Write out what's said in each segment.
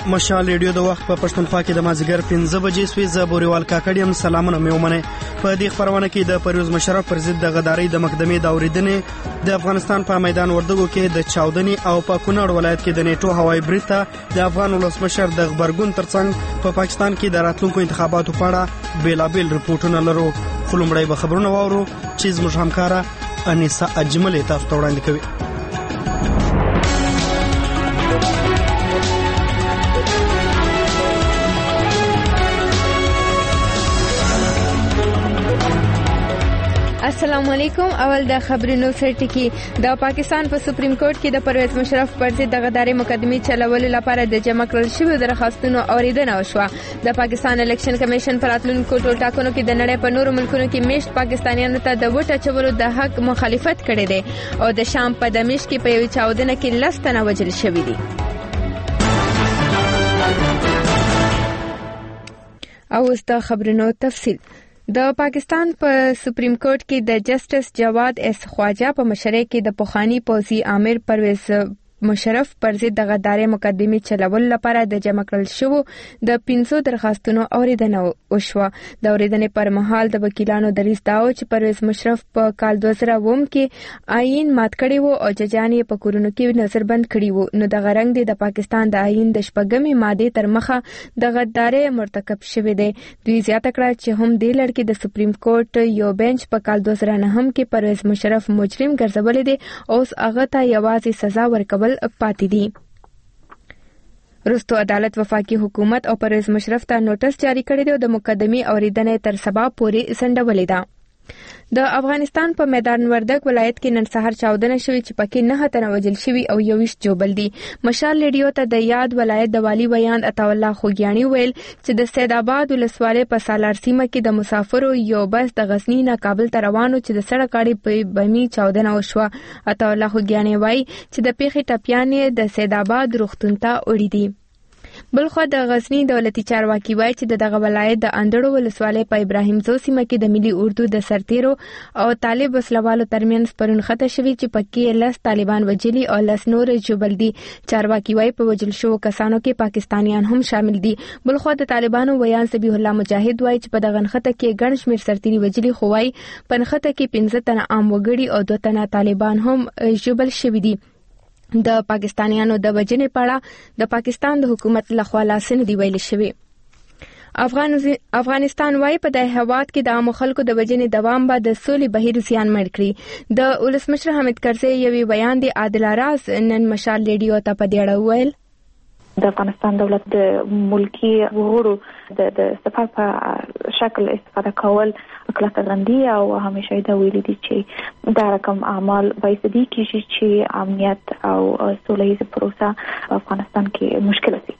مشال ریډیو د وخت په پښتونخوا کې د مازیګر 15 بجې سوي ز بوريوال کاکړیم سلامونه مې ومنه. په دې خبرونه کې د پرویز مشرف پر ضد د غداري د مقدمې د اوریدنې د افغانستان په میدان وردګو کې د چاودنې او په کونړ ولایت کې د نیټو هوایي برید ته د افغان ولسمشر د خبرګون ترڅنګ په پاکستان کې د راتلونکو انتخاباتو په اړه بیلابیل رپورټونه لرو. خلومړی به خبرونه واورو چې زموږ همکاره انیسا اجمل تاسو ته وړاندې کوي. السلام علیکم. اول د خبرونو سرټکی. د پاکستان په سپریم کورټ کې د پرویز مشرف پر ضد د غداري مقدمې چلولو لپاره د جمع کړل شویو درخواستونو اوریدنه وشوه. د پاکستان الیکشن کمیشن پر راتلونکو ټولټاکنو کې د نړۍ په نورو ملکونو کې میشت پاکستانیانو ته د ووټ اچولو د حق مخالفت کړی دی او د شام په دمشق کې په یوه چاودنه کې 10 تنه وژل شوي دي. او اوس د خبرونو تفصیل. د پاکستان په سپریم کورټ کې د جسټس جواد اس خواجه په مشرۍ کې د پوخانی پوځي امیر پرویز مشرف پر ضد د غداري مقدمې چلولو لپاره د جمع کړل شوو د 500 درخواستونو اوریدنه وشوه. د اوریدنې پر مهال د وکیلانو دریځ داو چې پرویز مشرف په کال 2009 کې آئین مات کړی وو او ججان یې په کورونو کې نظربند کړی وو. نو د غرنګ د پاکستان د آئین د شپږمې ماده تر مخه د غداري مرتکب شوی دی. دوی زیاته کړه چې هم د لړ کې د سپریم کورټ یو بنچ په کال 2009 کې پرویز مشرف مجرم ګرځولې دي او اوس هغه ته یوازې سزا ورکول پاتې دي. رستو عدالت وفاقي حکومت او پرویز مشرف ته نوټس جاری کړی دی او د مقدمې اوریدنه تر سبا پورې سندولې ده. د افغانستان په میدان وردګ ولایت کې نن سهار چاودنه شوې چې پکې 9 تنه وژل شوي او 21 جوبل دي. مشال ریډیو ته د یاد ولایت د والی بیان عطا الله خوګیانی ویل چې د سید آباد ولسوالۍ په سالار سیمه کې د مسافرو یو بس د غزنی نه کابل ته روانو چې د سړک اړې په بمی چاودنه وشوه. عطا الله خوګیانی وایي چې د پیښې ټپیانې د سید آباد روغتون ته وړي دي. بلخو د غزنی دولتي چارواکي وایي چې دغه ولایت د اندړو ولسوالۍ په ابراهیم زو سیمه کې د ملي اردو د سرتیرو او طالب وسلوالو ترمنځ پرون خطه شوی چې پکې 10 طالبان وجلي او 10 نور جوبل دي. چارواکي وایي په وجل شو کسانو کې پاکستانیان هم شامل دي. بلخو د طالبانو ویان سبیح الله مجاهد وایي چې په دغه خطه کې ګڼ شمېر سرتیري وجلي خو وایي په خطه کې 15 تنه عام وګړي او 2 تنه طالبان هم جوبل شوي دي. د پاکستانیانو د وجنې پړه د پاکستان د حکومت لخوا لاسنه دی ویل شوی. افغانستان وايي په د هواد کې د عام خلکو د وجنې دوام به د سولې بهیر زیانمن کړي. د ولسمشر حامد کرزي یوی بیان دی عادل راز نن مشال ریډیو ته په دیړه ویل د افغانستان دولت د ملکی وګړو د استفاده په شکل استفاده کول کلک غندي او همیشه دا ویلي دي چې دا رقم اعمال باید دي چې امنیت او سولې پروسه په افغانستان کې مشکل دي.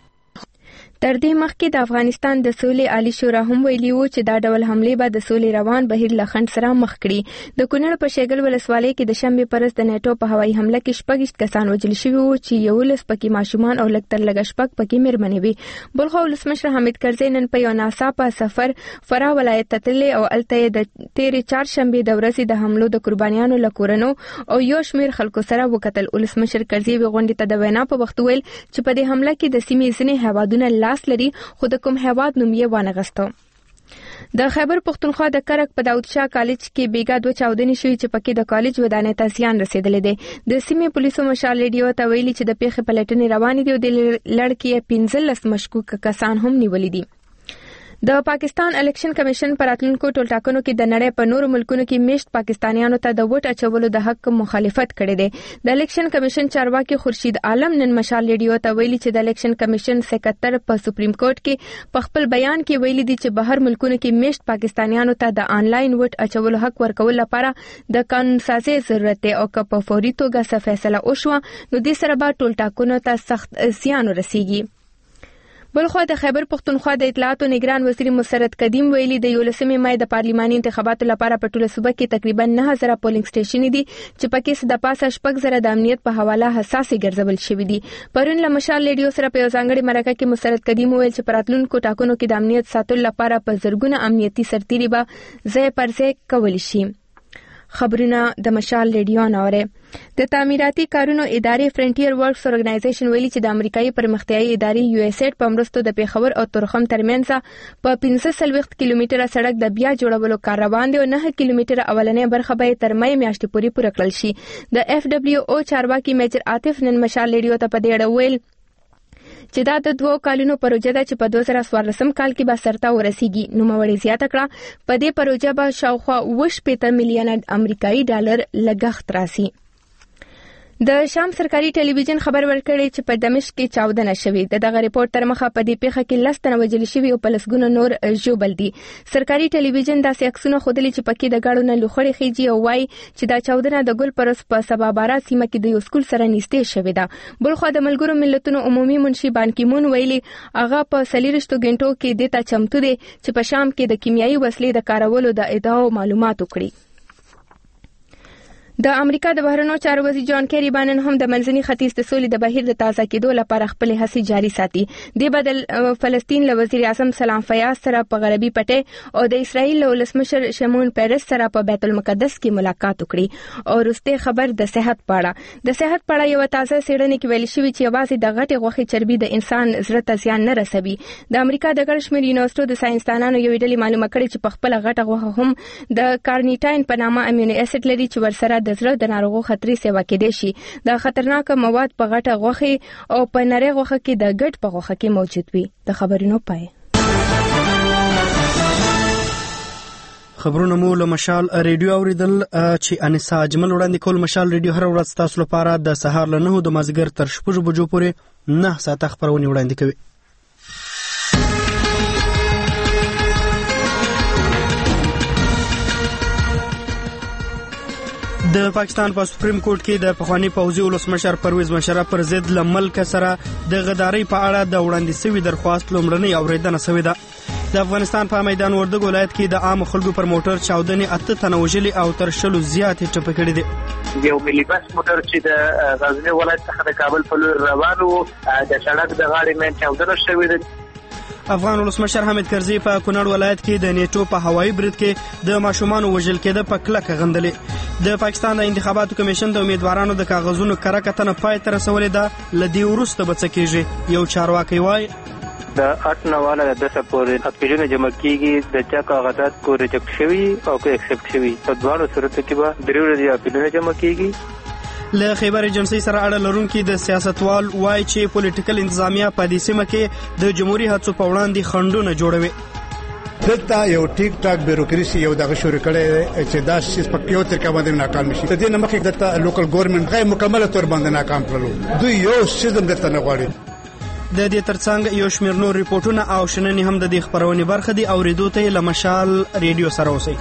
تر دې مخکې د افغانستان د سولې عالی شورا هم ویلي وو چې دا ډول حمله به د سولې روان بهیر لخند سره مخ کړي. د کونړ په شیګل ولسوالۍ کې د شنبه پرست د نیټو په هوایي حمله کې 6 کسان وژل شوي وو چې 11 پکې ماشومان او لکتر لګ 6 پکې مېرمنې وي. بلخو ولسمشر حامد کرزي نن په یو ناڅاپه سفر فرا ولایت ته تللی او الته د 13 چهارشنبه د ورځې د حملو د قربانیانو لکورنو او یو شمیر خلکو سره وکتل. ولسمشر کرزي غونډې ته د وینا په وخت ویل چې په دې حمله کې د سیمې ځینې هوادونه لاس لري خو د کوم هواد نوم یې وانه غستو. د خیبر پختونخوا د کرک په داود شاه کالج کې بیګا 2 چاودنې شوې چې پکې د کالج ودانۍ ته زیان رسیدلې ده. د سیمې پولیسو مشال ریډیو ته ویلي چې د پیښې پلټنې روانې دي او د لړ کې 15 مشکوک کسان هم نیولې دي. د پاکستان الیکشن کمیشن پر راتلونکو ټولټاکنو کې د نړۍ په نورو ملکونو کې میشت پاکستانیانو ته د ووټ اچولو د حق مخالفت کړی دی. د الیکشن کمیشن چارواکي خورشید عالم نن مشال ریډیو ته ویلي چې د الیکشن کمیشن سکرټر په سپریم کورټ کې په خپل بیان کې ویلي دي چې بهر ملکونو کې میشت پاکستانیانو ته د آنلاین ووټ اچولو حق ورکول لپاره د قانون سازي ضرورت دی او که په فوري توګه څه فیصله وشوه نو د سره به ټولټاکنو ته سخت زیان ورسیږي. بلخو د خیبر پختونخوا د اطلاعاتو نگران وزیر مسرت قدیم ویلي د 11 مای د پارلیماني انتخاباتو لپاره په ټوله صوبه کې تقریبا 9000 پولینګ سټیشن دي چې پکې د پاسه 6000 د امنیت په حواله حساسي ګرځول شوې دي. پرون له مشال ریډیو سره په ځانګړي مرکه کې مسرت قدیم ویل چې پراتلونکو ټاکنو کې د امنیت ساتلو لپاره په زرګونه امنیتي سرتیري به ځای پر ځای کول شي. خبرونه د مشال ریډیو نوره. د تعمیراتي کارونو ادارې فرنټیر ورکس اورګنایزیشن ویلي چې د امریکایي پرمختیایي ادارې USAID په مرستو د پیښور او تورخم ترمنځ په 15 کیلومتره سړک د بیا جوړولو کار روان دی او 9 کیلومتره اولنې برخه به تر مې میاشتې پورې پوره کړل شي. د FWO چارواکي میجر عاطف نن مشال ریډیو ته په دې اړه ویل چې دا د 2 کالونو پروژه ده چې په 2014 کال کې به سرته ورسیږي. نو موري زیاته کړه په دې پروژه به شاوخوا 80 میلیونه امریکایي ډالر لګښت راسي. د شام سرکاري ټلویزیون خبر ورکړی چې په دمشق کې چاودنه شوې. دغه ریپورت تر مخه په دې پیښه کې 10 تنه وژل شوي او په لسګونو نور ژوبل دي. سرکاري ټلویزیون داسې عکسونه ښودلي چې پکې د ګاډو نه لوخړې خېږي او وایي چې دا چاودنه د ګل پرس په سبابارا سیمه کې د یو سکول سره نږدې شوې ده. بلخو د ملګرو ملتونو عمومي منشي بان کی مون ویلي هغه په 40 غنټو کې د تا چمتو دي چې په شام کې د کیمیاوي وسلې د کارولو د ادعاو معلومات وکړي. د امریکا د بهرنیو چارو وزیر جان کیری بانن هم د منځني ختیځ د سولې د بهیر د تازه کېدو لپاره خپل هڅې جاري ساتي. د بدل فلسطین له وزیر اعظم سلام فیاض سره په غربي پټي او د اسرایل له ولسمشر شمون پیرس سره په بیت المقدس کې ملاقات وکړي. او وروسته خبر د صحت پاړه یو تازه څېړنه کې ویل شوی چې یوازې د غټي غوښې چربي د انسان زړه ته زیان نه رسوي. د امریکا د ګړشمیر یونیورسيټو د ساينسدانانو یو ډلې معلومه کړې چې په خپل غټه غوښه هم د کارنیټاین په نامه امینو اسید لري چې ورسره د زړه د ناروغو خطرې سیوا کېدای شي. د خطرناک مواد په غټه غوښه او په نری غوښه کې د ګډ په غوښه کې موجود وي. د خبرونو پای خبرونه مو له مشال ریډیو اوریدل چې انیسا اجمل وړاندې کول. مشال ریډیو هر ورځ تاسو لپاره د سهار له 9 د مازیګر تر 6 بجو پورې 9 ساعته خبرونه وړاندې کوي. د پاکستان په سپریم کورټ کې د پخوانی پوځي ولسمشر پرویز مشرف پر ضد له ملک سره د غداري په اړه د وړاندې شوی درخواست لومړنۍ اوریدنه شوې ده. د افغانستان په میدان وردګ ولایت کې د عام خلکو پر موټر چاودنې 8 تنه وژلي او تر 20 زیاتې ټپي کړي دي. یو ملي بس موټر چې د غزنی ولایت څخه د کابل په لور روان و د سړک د غاړې مې چاودنه شوې ده. افغان ولسمشر حامد کرزي په کونړ ولایت کې د نیټو په هوایي برید کې د ماشومان وژل کېده په کلکه غندلې. د پاکستان د انتخاباتو کمیشن د امیدوارانو د کاغذونو کره کتنه پای ته رسولې ده. لدی وروسته به څه کېږي؟ یو چارواکي وایي د 8 والا د 10 پورې اپیلونه جمع کیږي. د چا کاغذات کو ریجکټ شوی او کو ایکسپټ شوی په دواړو صورتو کې به درې ورځې اپیلونه جمع کیږي. له خیبر ایجنسی سره اړه لرونکي د سیاستوال وایي چې پولیټیکل انتظامیه په دې سیمه کې د جمهوریت هڅو په وړاندې خنډونه جوړوي. دلته یو ټیک ټاک بیروکراسي یو دغه شروع کړي چې دا شیز په یو طریقه باندې ناکام شي. د دې نه مخکې دلته لوکل ګورنمنت غیر مکمله تور باندې ناکام کړلو. دوی یو سیستم دلته نه غواړي. د دې ترڅنګ یو شمېر نور ریپورتونه او شننې هم د دې خبرونې برخه دي. اوریدو ته له مشال ریډیو سره اوسئ.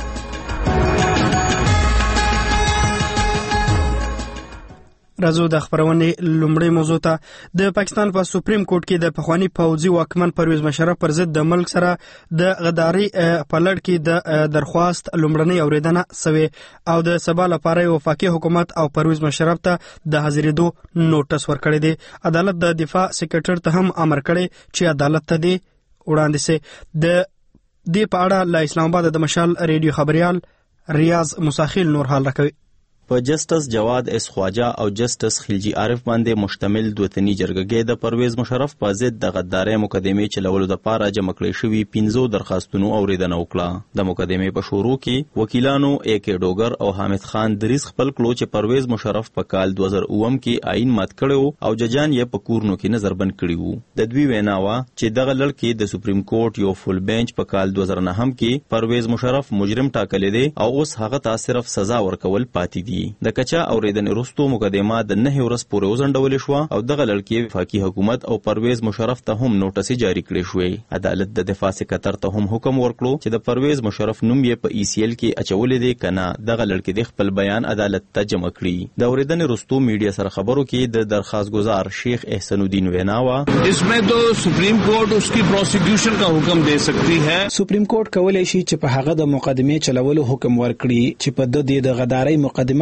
راځو د خبرونې لومړی موضوع ته. د پاکستان په سپریم کورټ کې د پخوانی پوځي واکمن پرویز مشرف پر ضد د ملک سره د غداري په لړ کې د درخواست لومړنۍ اوریدنه شوې او د سبا لپاره وفاقي حکومت او پرویز مشرف ته د حاضرېدو نوټس ورکړی دی. عدالت د دفاع سکرټر ته هم امر کړی چې عدالت ته دی وړاندې سي. د دې په اړه له اسلام آباد د مشال ریډیو خبريال ریاض مساخیل نور حال راکوي. په جسټس جواد اس خواجه او جسټس خلجی عارف باندې مشتمل دوتنی جرګه د پرویز مشرف په ضد د غدارۍ مقدمې چلولو لپاره جمع کړې شوې 15 درخواستونو اوریدنه وکړه. د مقدمې په شروع کې وکیلانو AK ډوګر او حامد خان دریس خپل کلو چې پرویز مشرف په کال 2009 کې آئین مات کړو او ججان یې په کورنو کې نظربند کړی وو. د دوی ویناوه چې دغه لړکې د سپریم کورټ یو فول بنچ په کال 2009 کې پرویز مشرف مجرم ټاکلی دی او اوس هغه ته صرف سزا ورکول پاتې دي. د کچا اوریدنې وروسته مقدمه د 9 ورځې پورې وزنډول شو او دغه لړکې وفاقي حکومت او پرویز مشرف ته هم نوټس جاری کړی شوې. عدالت د دفاع سکرټر ته هم حکم ورکړو چې د پرویز مشرف نوم یې په ECL کې اچولې دی کنه دغه لړکې د خپل بیان عدالت ته جمع کړي. د اوریدنې وروسته میډیا سره خبرو کې د درخواست گزار شیخ احسان الدین ویناوا इसमें तो supreme court उसकी प्रोसिक्यूशन का हुक्म दे सकती है. Supreme court کولای شي چې په هغه د مقدمې چلولو حکم ورکړي چې په د غدارۍ مقدمه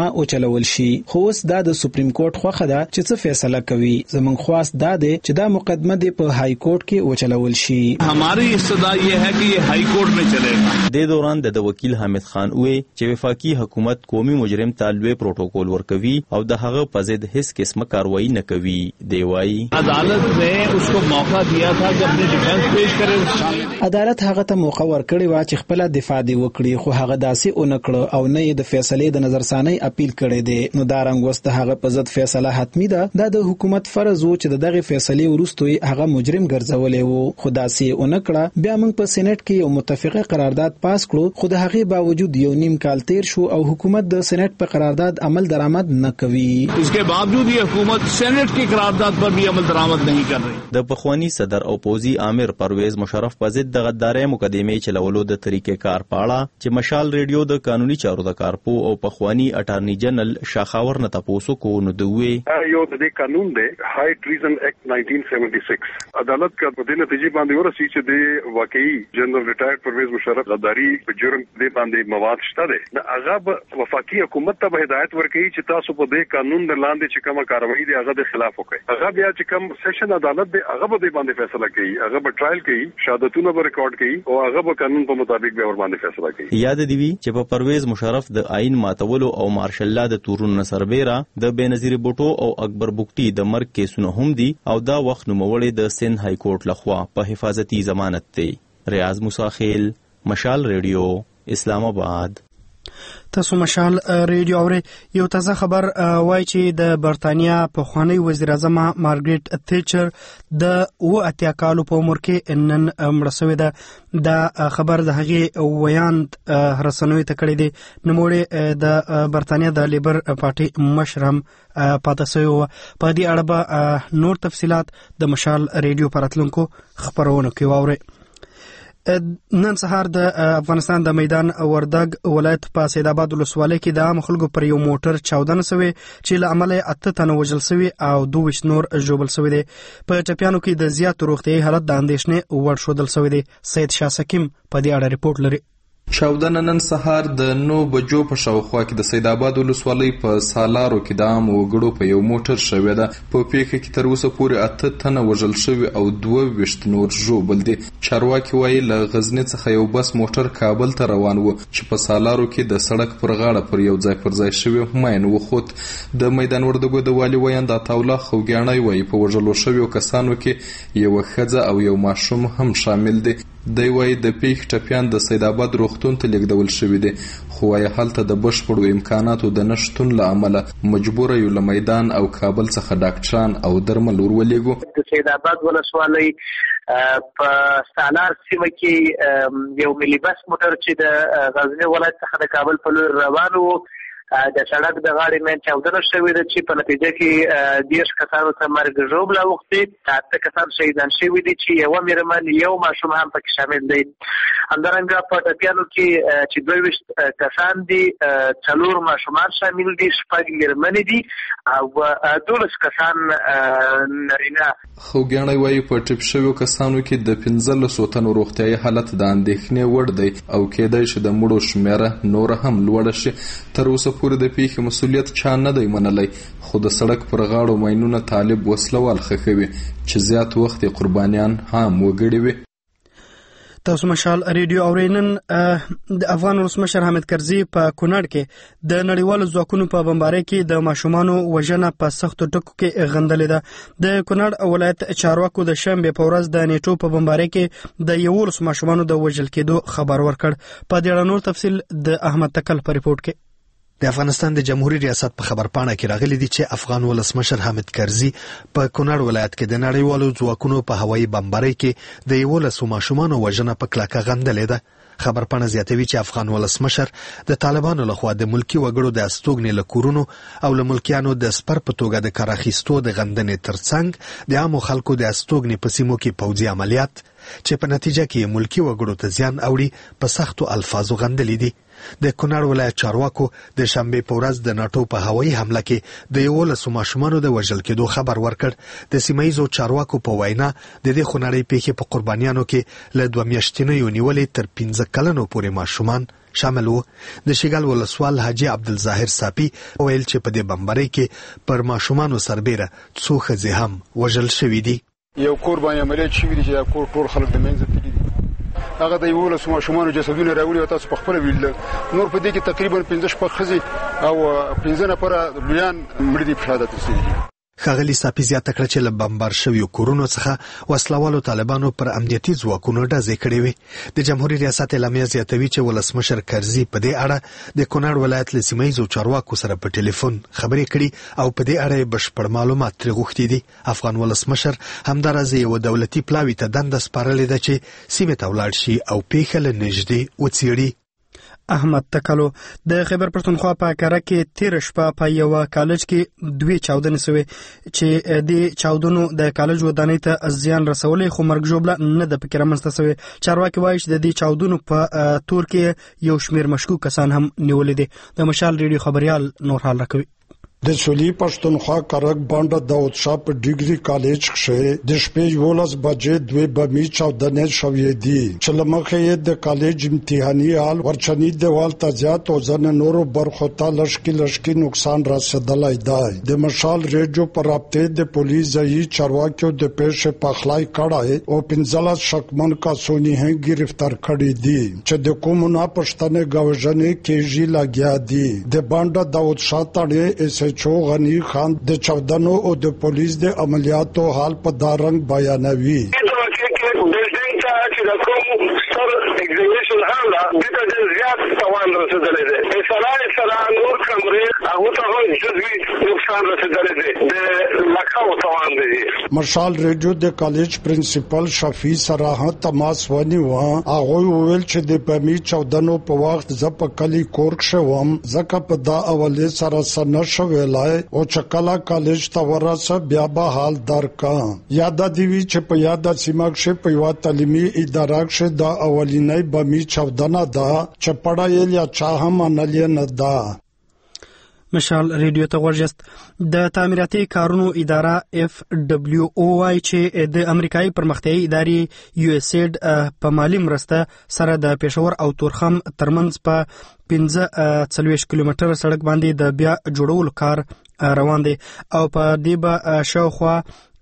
نظارتنامه او چلول شي. خو اوس دا د سپریم کورټ خوخه ده چې څه فیصله کوي. زمونږ خواست دا ده چې دا مقدمه د په های کورټ کې او چلول شي. हमारी استدعا یہ ہے کہ یہ ہائی کورٹ میں چلے گا. د دوران د وکیل حامد خان وې چې وفاقي حکومت قومي مجرم طالبې پروتوکول ورکوي او د هغه په ضد هیڅ قسمه کاروایی نه کوي. دی وايي عدالت نے اس کو موقع دیا تھا کہ اپنے ڈیفنس پیش کرے. عدالت هغه ته موقع ورکړی و چې خپل دفاع دی وکړي، خو هغه داسې اونکړه او نه د فیصلې د نظرثاني اپیل کړی دی. نو دا رنګ وست هغه په ضد فیصله حتمی ده. د حکومت فرض و چې دغه فیصلې ورستوي هغه مجرم ګرځولې وو، خو داسې اونکړه. بیا موږ په سېنات کې یو متفقه قرارداد پاس کړو، خو د هغه باوجود یو نیم کال تیر شو او حکومت د سېنات په قرارداد عمل درآمد نه کوي. اس کے باوجود یہ حکومت سینٹ کی قرارداد پر بھی عمل درآمد نہیں کر رہی. د پخوانی صدر او پوزي عامر پرویز مشرف په ضد د غدارۍ مقدمې چلولو د طریقې کار پاړه چې مشال ریډیو د قانوني چارو د کارپو او پخوانی اټارنی جنرال شاخاور نه تاسو کو نو دوی یو د قانون دی های ټریزن ایکټ 1976 عدالت کا په دې نتیجې باندې ورسي چې د واقعي جنرال ریټایرډ پرویز مشرف غداری په جرم دې باندې مواد شته ده. هغه وفاقي حکومت ته هدایت ورکړي چې تاسو په دې قانون د لاندې چې کومه کاروایی دی هغه د خلاف وکړي. هغه بیا چې کوم سیشن عدالت دی هغه به باندې فیصله کوي، هغه به ټرایل کوي، شهادتونه به ریکارډ کوي او هغه به قانون په مطابق به ور باندې فیصله کوي. یاد دی چې په پرویز مشرف د آئین ماتولو او مارشل لا د تورون سربېرا د بنظیر بوټو او اکبر بوکټي د مرګ کیسونه هم دي او دا وخت نوموړي د سند های کورټ لخوا په حفاظتي ضمانت دی. ریاض موسیخیل، مشال ریډیو، اسلام آباد. تاسو مشال ریډیو اوري. یو تازه خبر وایي چې د برتانیا پخوانی وزیر اعظم مارګریټ تیچر د 80 کالو په عمر کې نن مړه شوې ده. دا خبر د هغې ویاند رسنوي ته کړی دی. نوموړی د برتانیا د لیبر پارټي مشر هم پاتې شوی و. په دې اړه به نور تفصيلات د مشال ریډیو پراتلونکو خبرونه کوي. واوري نن سهار د افغانستان د میدان وردګ ولایت په سید آباد ولسوالۍ کې د عام خلکو پر یو موټر چاودنه شوې چې له امله 8 تنه وژل شوي او 22 نور ژوبل شوي دي. په ټپیانو کې د زیات روغتیايي حالت د اندېښنې وړ ښودل شوی دی. سید شاه سکیم په دې اړه ریپورت لري. چاودنه نن سهار د 9 بجو په شاوخوا کې د سید آباد ولسوالۍ په سالارو کې د عام وګړو په یو موټر شوې ده. په پیښه کې تر اوسه پورې 8 تنه وژل شوي او 22 نور ژوبل دي. چارواکي وایي له غزنی څخه یو بس موټر کابل ته روان و چې په سالارو کې د سړک پر غاړه پر یو ځای پر ځای شوی ماین وخوت. د میدان وردګو د والي ویاند عطاالله خوګیاڼی وایي په وژلو شویو کسانو کې یو ښځه او یو ماشوم هم شامل دي. دی وایي د پیښې ټپیان د سید آباد روغتون ته لیږدول شوي دي، خو وایي هلته د بشپړو امکاناتو د نشتون له امله مجبوره یو له میدان او کابل څخه ډاکټران او درمل ورولېږو. د سید آباد ولسوالۍ په سالار سیمه کې یو ملي بس موټر چې د غزنی ولایت څخه د کابل په لور روان و د سړک د غاړې مین چاودنه شوې ده چې په نتیجه کې 10 کسانو ته مرګ ژوبل اوښتې، 8 کسان شهیدان شوي دي چې یوه مېرمن یو ماشوم هم پکې شامل دی. همدارنګه په ټپیانو کې چې 22 کسان دي، 4 ماشومان شامل دي، 6 مېرمنې دي او 12 کسان نارینه. خوګیاڼی وایي په ټپ شویو کسانو کې د 15 تنو روغتیايي حالت د اندېښنې وړ دی او کېدای شي د مړو شمېره نور هم لوړه شي. تر اوسه پورې د پیښې مسؤلیت چا نه دی منلی، خو د سړک پر غاړو ماینونه طالب وسلوال ښخوي چې زیات وخت قربانیان هم وګړي وي. تاسو مشال ریډیو اورینن. د افغان ولسمشر حامد کرزي په کونړ کې د نړیوالو ځواکونو په بمبارۍ کې د ماشومانو وژنه په سختو ټکو کې غندلې ده. د کونړ ولایت چارواکو د شنبه په ورځ د نیټو په بمبارۍ کې د 11 ماشومانو د وژل کېدو خبر ورکړ. په دې اړه نور تفصیل د احمد تکل په ریپورت کې. د افغانستان د جمهوریت ریاست په خبرپاڼه کې راغلي دي چې افغان ولسمشر حامد کرزي په کونړ ولایت کې د نړیوالو ځواکونو په هوایي بمبارۍ کې د 11 ماشومانو وژنه په کلکه غندلې ده. خبرپاڼه زیاتوي چې افغان ولسمشر د طالبانو لخوا د ملکی وګړو د استوګنې لکورونو او له ملکیانو د سپر په توګه د کار اخیستو د غندنې ترڅنګ د عامو خلکو د استوګنې په سیمو کې پوځي عملیات چې په نتیجه کې ملکی وګړو ته زیان اوړي په سختو الفاظو غندلې دي. د کونړ ولایت چارواکو د شنبه په ورځ د ناتو په هوایي حمله کې د 11 ماشومانو د وژل کېدو خبر ورکړ. د سیمایزو چارواکو په وینا د دې خونړۍ پیښې په قربانیانو کې له 2 میاشتنیو نیولې تر 15 کلنو پورې ماشومان شامل وو. د شیګل ولسوال حاجی عبدالظاهر صافی ویل چې په دې بمبارۍ کې پر ماشومانو سربېره څو ښځې هم وژل شوي دي. یو کور باندې عملیات شوي دي چې دا کور ټول خلک د منځه تللي دي. هغه د 11 ماشومانو جسدونه راوړي او تاسو په خپل ویل نور په دې کې تقریبا 15 ښځې او 15 نفره لویان مړي دي په شهادت رسېدلي. ښاغلي صافي زیاته کړه چې له بمبار شویو کورونو څخه وسلوالو طالبانو پر امنیتي ځواکونو ډزې کړې وې. د جمهوریت ریاست اعلامیه زیاتوي چې ولسمشر کرزي په دې اړه د کونړ ولایت له سیمه ییزو چارواکو سره په ټلیفون خبرې کړي او په دې اړه بشپړ معلومات ترې غوښتي دي. افغان ولسمشر همداراز یو دولتي پلاوي ته دنده سپارلې ده چې سیمې ته ولاړ شي او پیښه له نږدې وڅېړي. احمد تکلو د خیبر پښتونخوا په کاره کې تیر شپه په یو کالج کې 2 چاودنې شوې چې د چاودنو د کالج ودانۍ ته زیان رسولې خو مرګ ژوبله نه د فکر منسته شوې. چارواکي وایي چې د دې چاودنو په تور کې یو شمیر مشکوک کسان هم نیولې دي. د مشال ریډیو خبريال نور حال راکوي. د سولې پښتونخوا کرک باندې داود شاه په ډیګري کالج کې د شپې 11 بجې 2 بمي چاودنې شوې دي چې لمخې د کالج امتحاني حال ورچني دیوال ته زیات او ځنه نورو برخو ته لشکي نقصان رسیدلی دی. د مشال ریډیو پر رابطه د پولیس ځای چارواکیو د پیښې په خلای کړه او 15 شکمن کسانی هم گرفتار کړي دي چې د کومه پښتنه غوښنه کېږي لګیا دي. د باندې داود شاه تړي غنی خان د چاودنو او د پولیس د عملیاتو حال په دارنګ بیانوي. ایگزیبیشن حالا دیتا جن زیاد توان رسیدلی ده. اصلاح نور کمره اغو تا هم جزوی نقصان رسیدلی ده. ده لکاو توان ده. مشال ریډیو د کالج پرنسپل شفیع سره تماس ونیو. هغه ویل چې د بمي چاودنو په وخت زپ کلی کورک شوم ځکه په دا اوله سره سن شویلای او چکلا کالج ته ورسه بیا به حال درکا. یاد دی چې په یاد سیماکشه په یو تعلیمي اداره کې دا اولینی بمی چاودنه دا چې پړایل یا چا هم نه نه دا. مشال ریډیو ته ورجست. د تعمیراتي کارونو اداره FWO وايي چې د امریکایي پرمختیایي ادارې USAID په مالی مرسته سره د پېښور او تورخم ترمنځ په 15 کیلومتر سړک باندې د بیا جوړولو کار روان دی او په دې به شاوخوا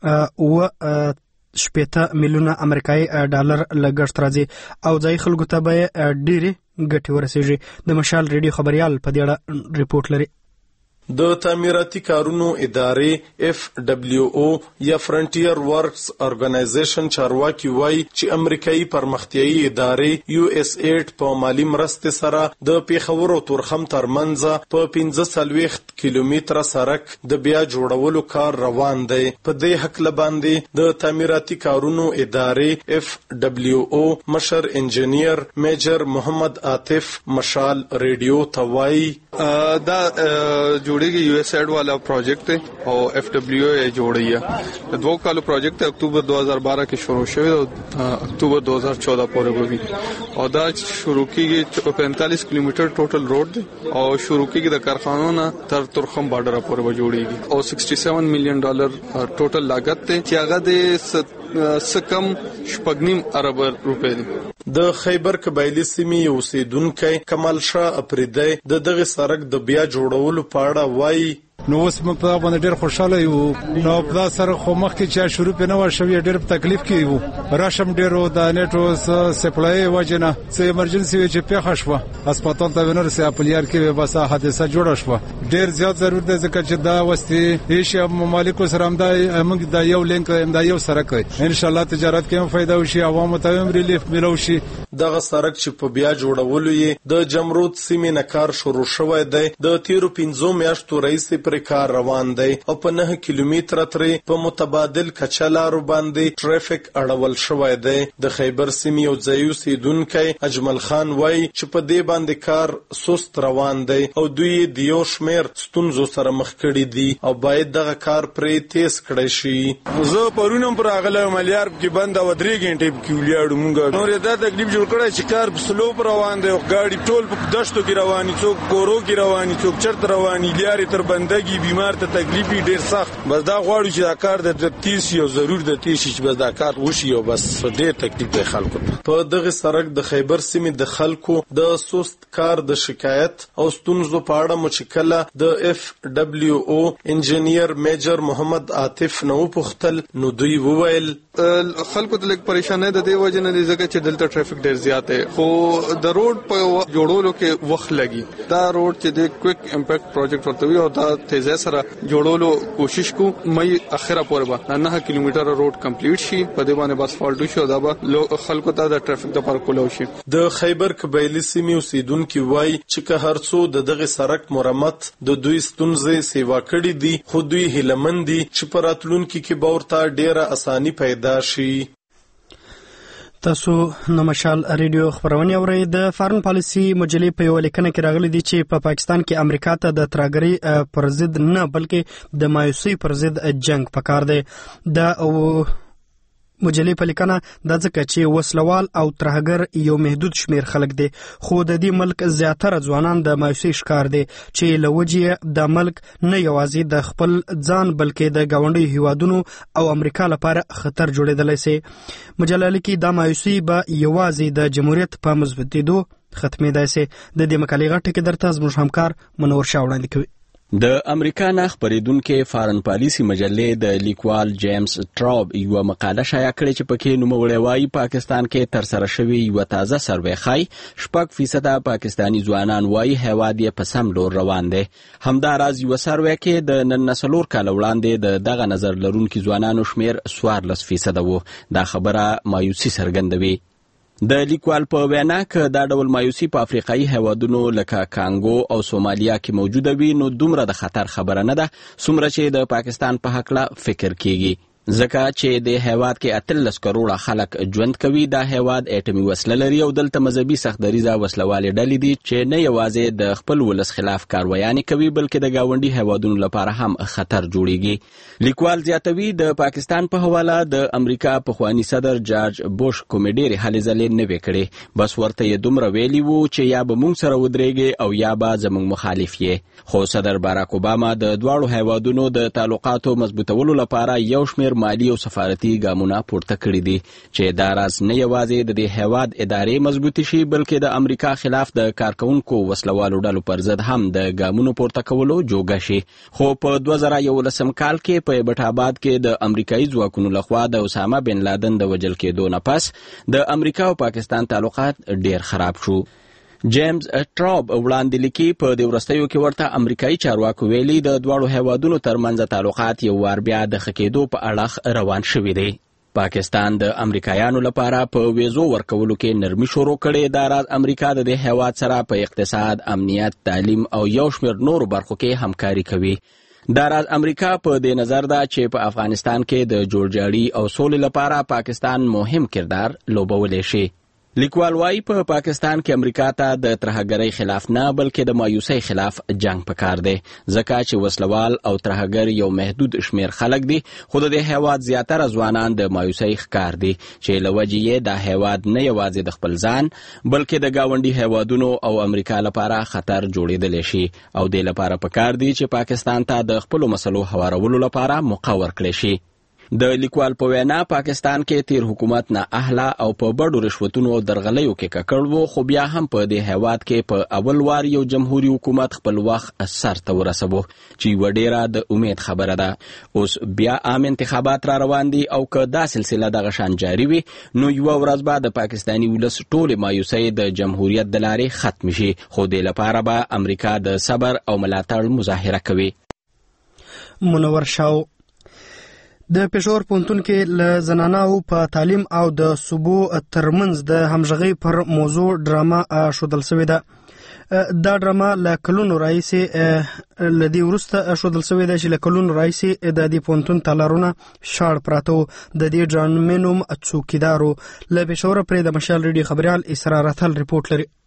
80 میلیونه امریکایي ډالر لګښت راځي او ځای خلکو ته به ډېرې ګټې ورسیږي. د مشال ریډیو خبريال په دې اړه ریپورت لري. د تعمیراتي کارونو ادارې FWO یا فرنټیر ورکس ارګنایزیشن چارواکي وایي چې امریکایي پرمختیایي ادارې USAID په مالی مرستې سره د پیښور او تورخم ترمنځ په 15 کیلومتره سړک د بیا جوړولو کار روان دی. په دې حق لباندې د تعمیراتي کارونو ادارې FWO مشر انجینیر میجر محمد عاطف مشال ریډیو ته وایي دا جوړیږي USAID والا پروجیکٹ او FWO یې جوړی ہے. 2 کالو پروجیکٹ اکتوبر 2012 کې شروع شوی او اکتوبر 2014 پورې وږي او دا شروع کیږي 45 کیلومتر ټوټل روډ دی او شروع کیږي د کارخانو نه تر تورخم بارډر پورې جوړیږي او $67 میلیون ټوټل لاګت دی چې هغه د سکم 8.5 ارب روپے دی. د خیبر قبایلی سیمې اوسیدونکو کمال شاه افریدی د دغه سړک د بیا جوړولو په اړه وایي. نو اوس موږ په باندې ډېر خوشاله یو. نو په سره خو مخکې چې شروع په نو شوی ډېر په تکلیف کې یو. راشم ډېرو د نیټو سپلای وجنه چې ایمرجنسي وی چې پیښ شوه هسپتال ته ونر سي خپلیار کې بس حادثه جوړه شوه. ډېر زیات ضرورت دی ځکه چې دا وستي هیڅ ممالک سره هم دا موږ دا یو لینک دا یو سره کوي. ان شاء الله تجارت کې هم فائدہ وشي عوامو ته هم ریلیف ملو شي. دغه سړک چې په بیا جوړولو یې د جمرود سیمې نه کار شروع شوی دی. د تیرو 15 میاشتو رئیس پر کار روان دی او په 9 کیلومتره ترې په متبادل کچلارو باندې ټریفیک اړول شوی دی. د خیبر سیمې او ځای اوسیدونکی اجمل خان وایي چې په دې باندې کار سست روان دی او دوی د یو شمیر ستونزو سره مخ کړي دي او باید دغه کار پرې تیز کړی شي. زه پرونم پر اغله مليار کې بند و 3 غنټې کې ولیاړو مونږ نور دا تکلیف جوړ کړی چې کار په سلو روان دی او ګاډي ټول په دشتو کې رواني څوک کورو کې رواني څوک چرته رواني لیاري تر بندګي بیمار ته تکلیف ډیر سخت بس دا غواړو چې دا کار د تیر شي او ضرور د تیر شي چې بس دا کار وشي او بس ډېر تکلیف دی خلکو ته. په دغه سړک د خیبر سیمې د خلکو د سست کار د شکایت او ستونزو په اړه مو چې کله د FWO انجینیر میجر محمد عاطف نو پختل نو دوی وویل خلکو ته لږ پریشانه ده د وجه نه دي ځکه چې دلته ټرافیک ډېر زیات دی خو د روډ په جوړولو کې وخت لګي. دا روډ چې د کویک امپیکټ پروجیکټ ورته وي او دا تیزه سره جوړولو کوشش کو مې اخره پورې به 9 کیلومتره روډ کمپلیټ شي په دې باندې بس فالټ شي او دا به خلکو ته د ټرافیک د پر کولو شي. د خیبر قبایلی سیمې اوسیدونکو وایي چې که هر څو دغه سړک مرمت د دوی ستونزې سیوا کړې دي خو دوی هیلمن دي چې په راتلونکي کې به ورته ډیره اساني پیدا شي. تاسو نو مشال ریډیو خبرونه اورئ. د فارن پالیسي مجلې په یو لیکنه کې راغلي دي چې په پاکستان کې امریکا ته د ترهګرۍ پر ضد نه بلکې د مایوسۍ پر ضد جنگ پکار دی. د مجلې په لیکنه دا ځکه چې وسلوال او ترهګر یو محدود شمیر خلک دي خو د دې ملک زیاتره ځوانان د مایوسۍ ښکار دي چې لوجې د ملک نه یوازې د خپل ځان بلکې د گاونډي هیوادونو او امریکا لپاره خطر جوړېدلی سي. مجله لیکي دا مایوسۍ به یوازې د جمهوریت په مضبوطېدو ختمېدای سي. د دې مقالې غټ ټکی درته زموږ همکار منور شاه وړاندې کوي. د امریکا نه خبرېدونکې فارن پالیسي مجلې د لیکوال جیمز ټراوب یو مقاله شایع کړې چې پکې نوموړی وایي پاکستان کې ترسره شوی یو تازه سروې ښایي 6% پاکستاني ځوانان وایي هیواد یې په سم لور روان دی. همداراز یو سروې کې د نن 4 کال وړاندې د دغه نظر لرونکو ځوانانو شمیر 14% و. دا خبره مایوسي څرګندوي. د لیکوال په وینا که دا ډول مایوسي په افریقایي هیوادونو لکه کانګو او سومالیا کې موجوده وي نو دومره د خطر خبره نه ده څومره چې د پاکستان په هکله فکر کیږي. ځکه چې د هیواد کې 13 کروڑه خلک ژوند کوي. دا هیواد اټومي وسله لري او دلته مذهبي سختدریزه وسلوالې ډلې دي چې نه یوازې د خپل ولس خلاف کاروایانې کوي بلکې د گاونډي هیوادونو لپاره هم خطر جوړیږي. لیکوال زیاتوي د پاکستان په حواله د امریکا پخوانی صدر جارج بوش کومې ډېرې هلې ځلې نه وې کړې بس ورته یې دومره ویلي وو چې یا به موږ سره ودرېږي او یا به زموږ مخالف یې. خو صدر باراک اوباما د دواړو هیوادونو د تعلقاتو مضبوطولو لپاره یو شمیر مالی او سفارتي ګامونه پورته کړي دي چې دا راز نه یوازې د دې هیواد ادارې مضبوطی شي بلکې د امریکا خلاف د کارکونکو وسلوالو ډلو پر ضد هم د ګامونو پورته کولو جوګه شي. خو په 2011 کال کې په ایبټ آباد کې د امریکایي ځواکونو لخوا د اسامه بن لادن د وژل کېدو نه پس د امریکا او پاکستان تعلقات ډېر خراب شو. جیمز ټراوب وړاندې لیکي په دې وروستیو کې ورته امریکایي چارواکو ویلي د دواړو هیوادونو ترمنځ تعلقات یو وار بیا د ښه کېدو په اړه روان شوي دي. پاکستان د امریکایانو لپاره په ویزو ورکولو کې نرمي شروع کړې. دا راز امریکا د دې هیواد سره په اقتصاد، امنیت، تعلیم او یو شمېر نورو برخو کې همکاري کوي. دا راز امریکا په دې نظر ده چې په افغانستان کې د جوړجاړي او سولې لپاره پاکستان مهم کردار لوبولی شي. لیکوال وایي په پاکستان کې امریکا ته د ترهګرۍ خلاف نه بلکې د مایوسۍ خلاف جنگ پکار دی ځکه چې وسلوال او ترهګر یو محدود شمیر خلک دي خو د دې هیواد زیاتره ځوانان د مایوسۍ ښکار دي چې له وجې یې دا هیواد نه یوازې د خپل ځان بلکې د ګاونډي هیوادونو او امریکا لپاره خطر جوړېدلی شي او دې لپاره پکار دی چې پاکستان ته د خپلو مسلو هوارولو لپاره موقع ورکړی شي. د لیکوال په وینا پاکستان کې تیر حکومت نه اهله او په بډو رشوتونو او درغلیو کې ککړ وو خو بیا هم په دې هیواد کې په اول وار یو جمهوریت حکومت خپل وخت سر ته ورسوه چې و ډیره د امید خبره ده. اوس بیا عام انتخابات را روان دي او که دا سلسله دغه شان جاری وي نو یو ورځ به د پاکستاني ولس ټولې مایوسۍ د جمهوریت د لارې ختم شي خو دې لپاره به امریکا د صبر او ملاتړ مظاهره کوي. منور شاه د پېښور پوهنتون کې له زنانو په تعلیم او د صوبو ترمنځ د همغږۍ پر موضوع ډرامه ښودل شوې ده. دا ډرامه له کلونو راهیسې له دې وروسته ښودل شوې ده چې له کلونو راهیسې د دې پوهنتون تالارونه شاړ پراته وو. د دې ډرامې نوم څوکیدار و. له پېښوره پرې د مشال ریډیو خبریال اسرار اتل رپورټ لري.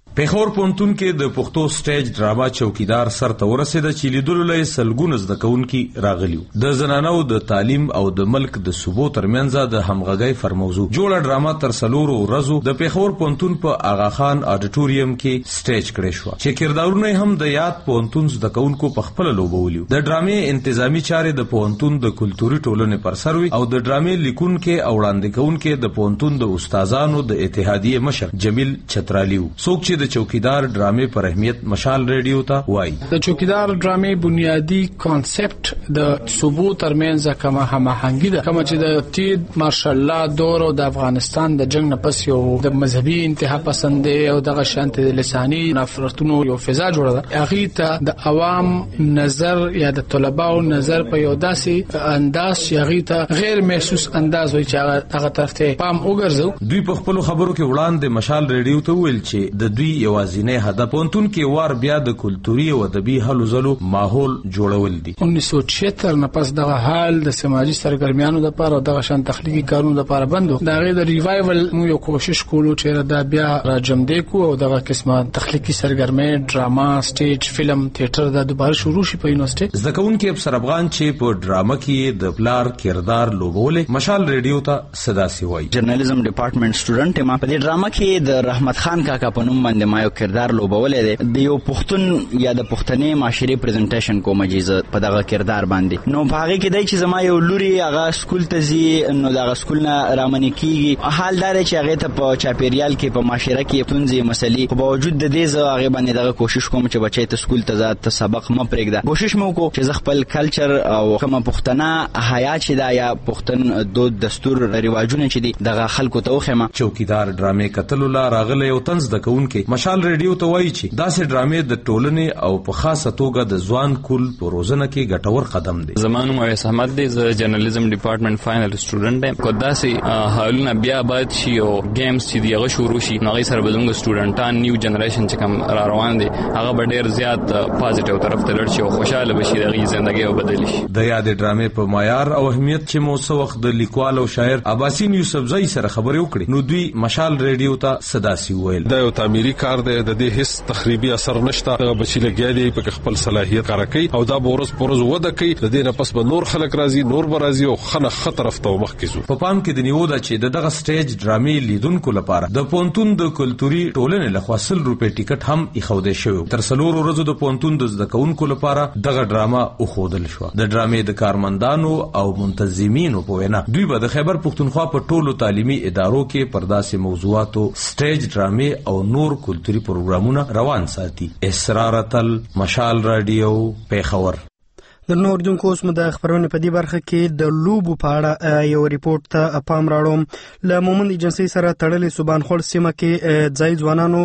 پیښور پوهنتون کې د پښتو سټیج ډراما چوکیدار سرته ورسېده چې لیدلو لای سلګونه زده کوونکي راغلي د زنانو د تعلیم او د ملک د صوبو ترمنځ د همغږۍ پر موضوع جوړه ډراما تر څلورو ورځو د پیښور پوهنتون په آغا خان اډیټوریم کې سټیج کړې شو چې کردارونه هم د یاد پوهنتون زده کوونکو په خپل لوبولیو د ډرامې انتظامی چارې د پوهنتون د کلتوري ټولنې پر سروي او د ډرامې لیکونکو او وړاندې کوونکو د پوهنتون د استادانو د اتحادیې مشر جمیل چترالیو څوک چې د چوکیدار ډرامې پر اهمیت مشال ریډیو ته وایي د چوکیدار ډرامې بنیادی کانسپټ د صوبو ترمنځ کومه هماهنګي ده کوم چې د تید مارشال لا دور او د افغانستان د جنگ نه پس یو د مذهبي انتها پسندې او د شانت لسانی نفرتونو یو فضا جوړه ده هغه ته د عوام نظر یا د طلباو نظر په یو داسې انداز چې هغه ته غیر محسوس انداز وي چې هغه طرف ته پام وګرځو دوی په خپل خبرو کې وړاندې مشال ریډیو ته ویل چې د دوی یوازینی هدف پوهنتون کې وار بیا د کلتوري او ادبي هلو ځلو ماحول جوړول دي 1976 نه پس دغه حال د سماجی سرګرمیانو لپاره او دغه شان تخلیقي کارونو لپاره بندو دا غي د ریوایول مو یو کوشش کولو چې دا بیا راجم دی کو او دغه قسمه تخلیقي سرګرمي ډراما سټیج فلم تیاتر دا دوباره شروع شي په یونیورسيټي زکون کې افسر افغان چې په ډراما کې د پلار کردار لوبولې مشال ریډیو ته صدا سی وای جرنالیزم ډپارټمنټ سټوډنټ ما په دې ډراما کې د رحمت خان کاکا په نوم باندې ما یو کردار لوبولې دی د یو پښتون یا د پښتنې معاشري پریزنټیشن کوم جیزه په دغه کردار باندې نو په هغه کې دای چې زما یو لوري هغه سکول ته زی نو دغه سکول نه رامنې کیږي حال دار چې هغه ته په چاپیریال کې په معاشره کې تونځي مسلې په باوجود د دې زه هغه باندې دغه کوشش کوم چې بچی ته سکول ته ځات سبق م پرېږده کوشش مو کو چې خپل کلچر او کوم پښتنه حیا چې دا یا پښتون دود دستور رواجونه چې دي دغه خلکو ته وخمه چوکیدار ډرامې کتل لا راغله یو طنز د کوونکې مشال ریډیو ته وایي چې داسې ډرامې د ټولنې او په خاصه توګه د ځوان کول په روزنه کې ګټور قدم دی زمانو مو احمد دی ز جرنالیزم ډپارټمنټ فائنل سټوډنټ یم کو داسې حالونه بیا باید شي او گیمز چې دیغه شروع شي نو غي سره بدونګ سټوډنټان نیو جنریشن چې کوم را روان دي هغه به ډیر زیات پازیټیو طرف ته لړ شي او خوشاله بشي دغه ژوندۍ او بدل شي د یاد ډرامې په معیار او اهمیت چې مو سو وخت د لیکوال او شاعر عباسین یوسفزئی سره خبرې وکړي نو دوی مشال ریډیو ته صدا سی ویل دا یو تعمیري کار دی د دې هیڅ تخریبي اثر نشته هغه بچی لګیا دی په خپل صلاحیت کار کوي او دا بورس وده کوي د دې نه پس به نور خلک راځي نور به راځي او خنه خطر افته مخ کیږي په پام کې د نیو دا چې دغه سټیج ډرامې لیدونکو لپاره د پونتون د کلتوري ټولنې لخوا 100 روپے ټیکټ هم ایښودل شوی تر څلور ورځې د پونتون د زدکونکو لپاره دغه ډراما اوخودل شو د ډرامې د کارمندانو او منتظمینو په وینا دوی به د خیبر پختونخوا په ټولو تعلیمي ادارو کې پرداسې موضوعاتو سټیج ډرامې او نور کلتوري پروګرامونه روان ساتي اسرارتل مشال رادیو پیښور د نور دن کوس مده خبرونه په دې برخه کې د لوبو په اړه یو ریپورت ته پام راړوم ل مومند ایجنسی سره تړلې سبحان خور سیمه کې ځای ځوانانو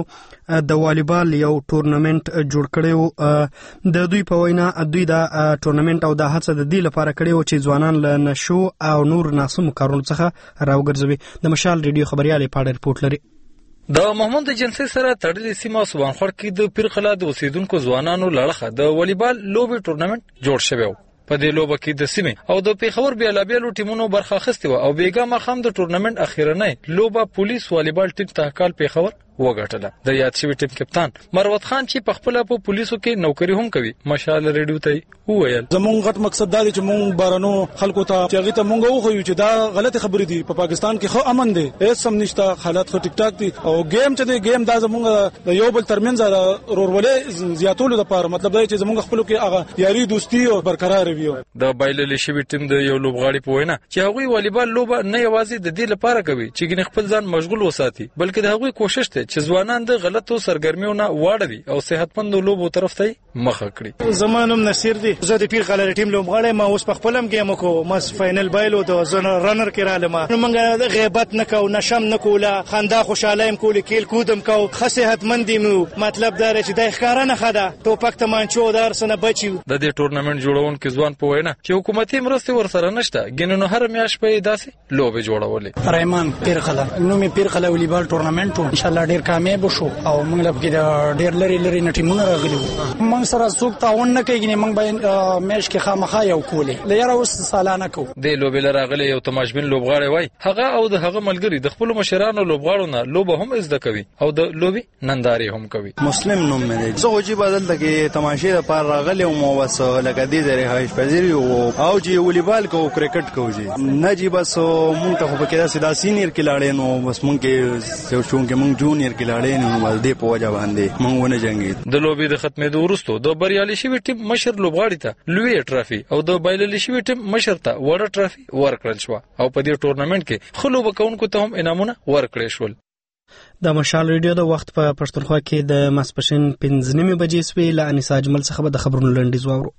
د والیبال یو ټورنمنت جوړ کړو د دوی په وینا دوی دا ټورنمنت او د هڅه د دې لپاره کړو چې ځوانان له نشو او نور ناسم کارونو څخه راوګرځوي د مشال ریډیو خبريالي په اړه ریپورت لري د محمود ایجنسی سره تړلې سیمه سبحان خور کې د پیرخلا د اوسیدونکو ځوانانو لړخه د والیبال لوبي ټورنمنت جوړ شوی په دې لوبه کې د سیمه او د پیښور بیلابیلو ټیمونو برخه اخیستې و او بیګا مخام د ټورنمنت اخیرنۍ لوبه پولیس والیبال ټیم تحقال پیښور وګټله د یاد شوی ټیم کپتان مروت خان چې په خپل په پولیسو کې نوکری هم کوي مشال ریډیو ته وویل زمونږ غټ مقصد دا دی چې مونږ بارانو خلکو ته چې هغه ته مونږ وخویو چې دا غلطه خبرې دي په پاکستان کې خو امن دی هیڅ سم نشته حالات خو ټیک ټاک دي او گیم چې دی گیم دا زمونږ د یو بل ترمنځ رورولې زیاتولو لپاره مطلب دا چې زمونږ خپل کې هغه یاري دوستي او برقرار وي د بایلل شوی ټیم د یو لوبغاړي په وینا چې هغوی والیبال لوبه نه یوازې د دې لپاره کوي چې ګنې خپل ځان مشغول وساتي بلکې د هغوی کوشش ته چې ځوانان د غلطو سرګرمیونو واړوي او صحتمند لوبو طرف ته مخه کړي زمانم نصیر دی زه د پیر خلل ټیم لوبغاړی ما اوس په خپلم گیم کو ما فائنل بایلو د زنه رنر کې را لمه موږ د غیبت نکو نشم نکولا خندا خوشاله ام کول کېل کودم کو صحتمند مو مطلب دا چې د ښکارا نه خدا ټوپک تمانچو دار سره بچو د دې ټورنمنت جوړونکو ځوان په وینا چې حکومتي مرسته ورسره نشته ګننو هر میاش په داسې لوبه جوړولې رحمان پیر خلا نو می پیر خلا والیبال ټورنمنت ان شاء الله ډیر کامیاب شو او موږ لپاره ډیر لري نټیمونه راغلي موږ سره څوک تعاون نه کوي موږ به میش کې خامخا یو کولې لاره اوس سالانه کو د لوبې لراغله یو تماشبین لوبغاړی وای هغه او د هغه ملګری د خپل مشرانو لوبغاړو نه لوبه هم زده کوي او د لوبي ننداري هم کوي. مسلم نوم مې دی زه غوږی بدل دغه تماشې لپاره راغلی او بس لکه دې ځای رهایش پذیری او چې والیبال کو کرکټ کوجی نه جی بس مونږ ته خو پکې دا سیدا سینیر کلاړې نو بس مونږ کې یو شون کې مونږ جونیئر کلاړې نو بس دې په وجه باندې مونږ ونه جنگید. د لوبي د ختمېدو وروسته د بریالي شوی ټیم مشر لوبغاړي ته لوی ټرافي او د بایللي شوی ټیم مشر ته وړه ټرافي ورکړل شو او په دې ټورنمنت کې خلوب کونکو ته هم انعامونه ورکړل شول. د مشال ریډیو د وخت په پښتونخوا کې د ماسپښین 5:30 بجې سوي له انیسا اجمل څخه د خبرونو لنډیز واورو.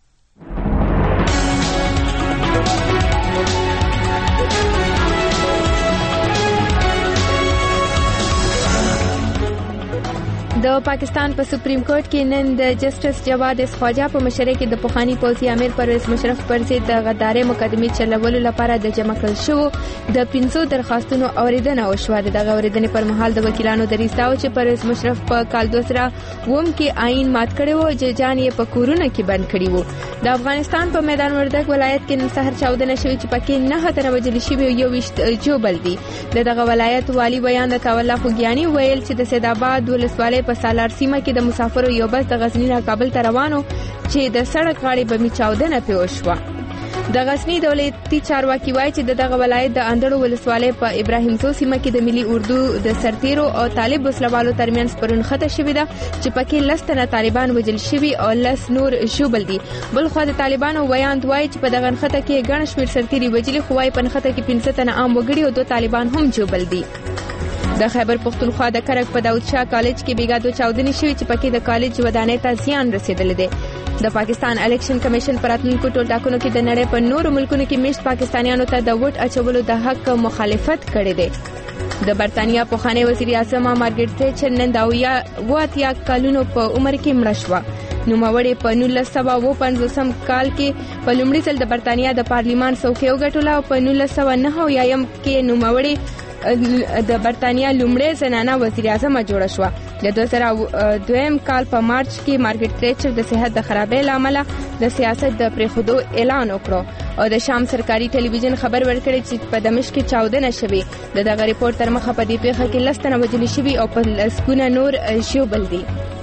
د پاکستان په سپریم کورټ کې نن د جسټس جواد اس خواجه په مشرۍ کې د پوخانی پوځي امیر پرویز مشرف پر ضد د غداري مقدمې چلولو لپاره د جمع کړل شو د 500 درخواستونو اوریدنه وشوه. د اوریدنې پر مهال د وکیلانو دریستاو چې پرویز مشرف په کال 2000 کې آئین مات کړی و چې جان یې په کورونه کې بند کړی و. د افغانستان په میدان وردګ ولایت کې نن سحر چاودنه شوې چې پکې 9 تنه وژل شوي یو وشت جوبل دي. دغه ولایت والی بیان د کاولا خوګیانی ویل چې د سیدآباد ولسوالۍ په سالار سیمه کې د مسافرو یو بس د غزنی نه کابل ته روانو چې د سړک غاړې بمي چاودنه پیښ د غزنی دولتي چارواکي وایي چې دغه ولایت د اندړو ولسوالۍ په ابراهیم زو سیمه کې د ملي اردو د سرتیرو او طالب وسلوالو ترمنځ پرون خطه شوې ده چې پکې لستنه طالبان وژل شوي او لس نور ژوبل دي. بل خو د طالبانو ویاند وایي چې په دغه خطه کې ګڼ شمېر سرتیري وژلي خو وايي په خطه کې 15 تنه عام وګړي او 2 طالبان هم ژوبل دي. د خیبر پختونخوا د کرک په داود شاه کالج کې بیګا 2 چاودنې شوې چې پکې د کالج ودانۍ ته زیان رسیدلی دی. د پاکستان الیکشن کمیشن پر راتلونکو ټولټاکنو کې د نړۍ په نورو ملکونو کې میشت پاکستانیانو ته د ووټ اچولو د حق مخالفت کړی دی. د برتانیا پوخانی وزیر اعظم مارګریټ تھیچر نن د 80 کلونو په عمر کې مړه شوه. نوموړې په 1950 کال کې په لومړي ځل د برتانیا د پارلیمان څوکۍ وګټله او په 1909 کې نوموړې د برتانیا لومړی زنانه وزیر اعظم جوړه شوه. د 2002 کال په مارچ کې مارګریټ تھیچر د صحت د خرابۍ لامل د سیاست د پریښودو اعلان وکړ او د شام سرکاري ټلویزیون خبر ورکړی چې په دمشق کې چاودنه شوې. دغه ریپورت تر مخه په دې پیښه کې 10 تنه وژل شوي او په لسګونه نور ژوبل دي.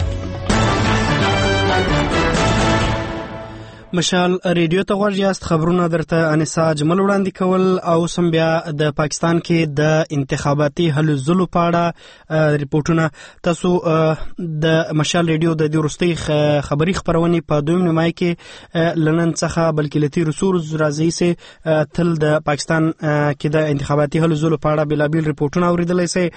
مشال ریډیو ته غوږ یاست. خبرونه درته انیسا اجمل وړاندې کول او سم بیا د پاکستان کې د انتخاباتي هلو ځلو په اړه ریپورتونه تاسو د مشال ریډیو د وروستۍ خبري خبرونې په 2 نیمه کې لنن څخه بلکې لتی رسورز راځي سه تل د پاکستان کې د انتخاباتي هلو ځلو په اړه بلابل ریپورتونه اوریدلای سي.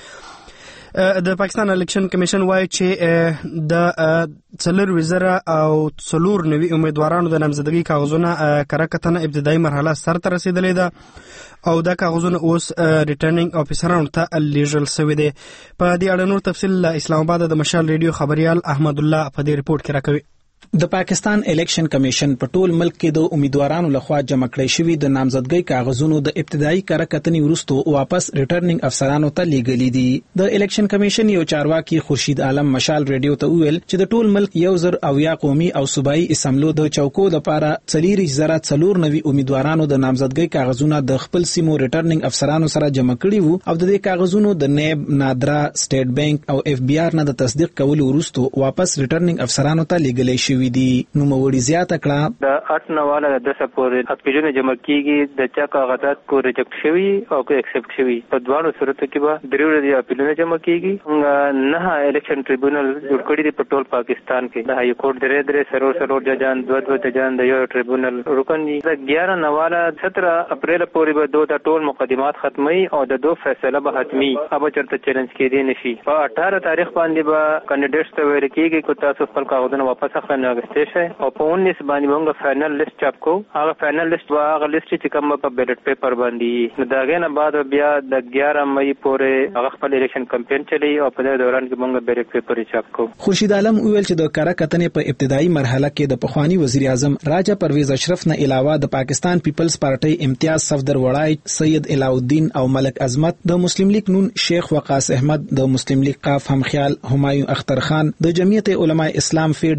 د پاکستان الیکشن کمیشن وایي چې د 4,000 او 4 امیدوارانو د نامزدګۍ کاغذونه کره کتنه ابتدایي مرحله سرته رسیدلې ده او دا کاغذونه اوس ریټرنینګ افیسرانو ته لیږل شوي دي. په دې اړه نور تفصیل اسلام آباد د مشال ریډیو خبريال احمد الله په دې ریپورت کې راکوي. د پاکستان الیکشن کمیشن په ټول ملک کې د امیدوارانو لخوا جمع کړی شوی د نامزدګۍ کاغذونو د ابتدایي کره کتنې وروسته واپس ریټرنینګ افسرانو ته لیږلي دي. د الیکشن کمیشن یو چارواکي خورشید عالم مشال ریډیو ته ویل چې د ټول ملک 1,000 قومي او صوبایي اسمبلو د چوکو لپاره 4,094 امیدوارانو د نامزدګۍ کاغذونه د خپل سیمو ریټرنینګ افسرانو سره جمع کړي وو او د دې کاغذونو د نیب، نادرا، سټیټ بانک او اف بي آر نه د تصدیق کولو وروسته واپس ریټرنینګ افسرانو ته لیږلي شوی دي. نوموړي زیاته کړه د 8 نواله د 10 پورې اپیلونه جمع کیږي د چا کاغذات کو ریجیکټ شوی او کو ایکسپټ شوی په دواړو صورتو کې به درې ورځې اپیلونه جمع کیږي. نه الیکشن ټریبیونل جوړ کړی دی په ټول پاکستان کې د هاي کورټ درې سرور ججان دوه ججان د یو ټریبیونل رکن دي. د 11 نواله 17 اپریل پورې به دوه ټول مقدمات ختمي او د دوه فیصله به حتمی اب چرته چیلنج کېدی نشي. په 18 تاریخ باندې به کینډیډیټس ته ویل کېږي چې تاسو خپل کاغذونه واپس اخلئ نه غوښتل شي او په 19 باندې موږ فائنل لیست چاپ کو. هغه فائنل لیست هغه لیست چې کوم په بیلټ پیپر باندې نو دا غنه بعد بیا د 11 مئی پورې هغه خپل الیکشن کمپاین چلی او په دې دوران کې موږ بیلټ پیپر چاپ کو. خورشید عالم ویل چې د کره کتنې په ابتدایي مرحله کې د پخوانی وزیر اعظم راجا پرویز اشرف نه علاوه د پاکستان پیپلز پارټي امتیاز صفدر وړای، سید علاؤالدین او ملک عظمت، د مسلم لیگ نون شیخ وقاص احمد، د مسلم لیگ قاف هم خیال همایون اختر خان، د جمعیت علماء اسلام فیډل مولا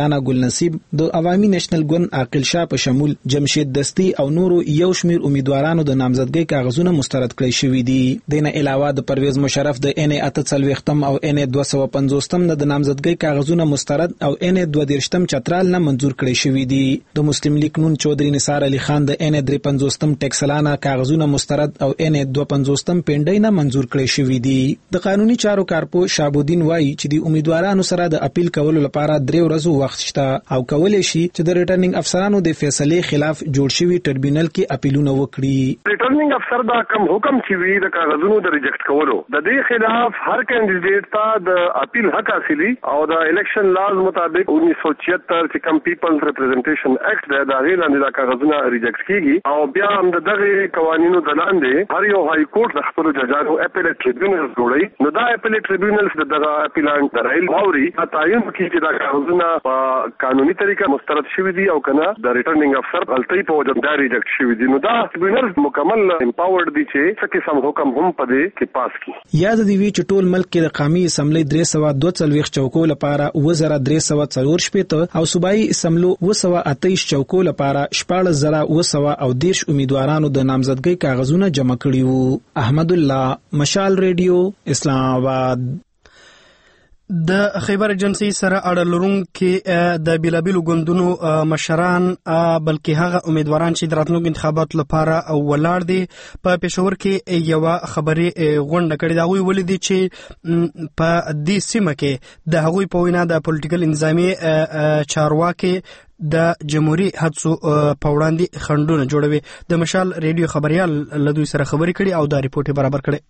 مولانا ګل نصیب د عوامي نېشنل ګوند عاقل شاه په شمول جمشید دستی او نورو یو شمیر امیدوارانو د نامزدګۍ کاغذونه مسترد کړی شوي دي. دینه علاوه د پرویز مشرف د ان 48 او ان 250 د نامزدګۍ کاغذونه مسترد او ان 22 چترال نه منزور کړی شوي دي. د مسلم لیگ نون چودري نثار علي خان د ان 53 ټیکسلانه کاغذونه مسترد او ان 250 پینډای نه منزور کړی شوي دي. د قانوني چارو کارپو شابودین وایي چې د امیدوارانو سره د اپیل کولو لپاره 3 ورځې وخت شته او کولای شي چې د ریټرنینګ افسرانو د فیصلې خلاف جوړ شوی ټربیونل کې اپیلونه وکړي. ریټرنینګ افسر دا کوم حکم چې وی د کاغذونو د ریجیکټ کولو د دې خلاف هر کینډیډیټ ته د اپیل حق حاصلي او د الیکشن لاز مطابق 1976 چې کوم پیپلز ریپرزنټیشن ایکټ د غیر د کاغذونو ریجیکټ کیږي او بیا هم دغه قوانینو د لاندې هر یو های کورټ د خپل ججانو اپیلیټ ټریبیونلز جوړي. نو دا اپیلیټ ټریبیونلز دغه اپیلانټ درایل باوري تعین وکړي چې دا کاغذونه په قانوني طریقه مسترد شوي دي او کنه د ریټرنینګ افسر غلطي په وجه دا ریجیکټ شوي دي. نو دا ټریبیونلز مکمل امپاورډ دي چې څه قسم حکم هم پدې کې پاس کړي. یاد دی وی چې ټول ملک کې د قومي اسمبلی 342 چوکو لپاره 2304 شپته او صوبایي اسمبلو 228 چوکو لپاره 14900 او 10 امیدوارانو د نامزدګۍ کاغذونه جمع کړي وو. احمد الله، مشال ریډیو، اسلام آباد. د خیبر ایجنسی سره اړه لرونکي د بیلابیلو ګوندونو مشران بلکې هغه امیدواران چې د راتلونکو انتخاباتو لپاره ولاړ دي په پېښور کې یو خبري غونډه کړې. دا غوي ولیدي چې په دې سیمه کې د هغوی په وینا د پولیټیکل انتظامی چارواکي د جمهوریت حدسو په وړاندې خنډونه جوړوي. د مشال ریډیو خبريال لدوی سره خبري کړي او دا ریپورت برابر کړي.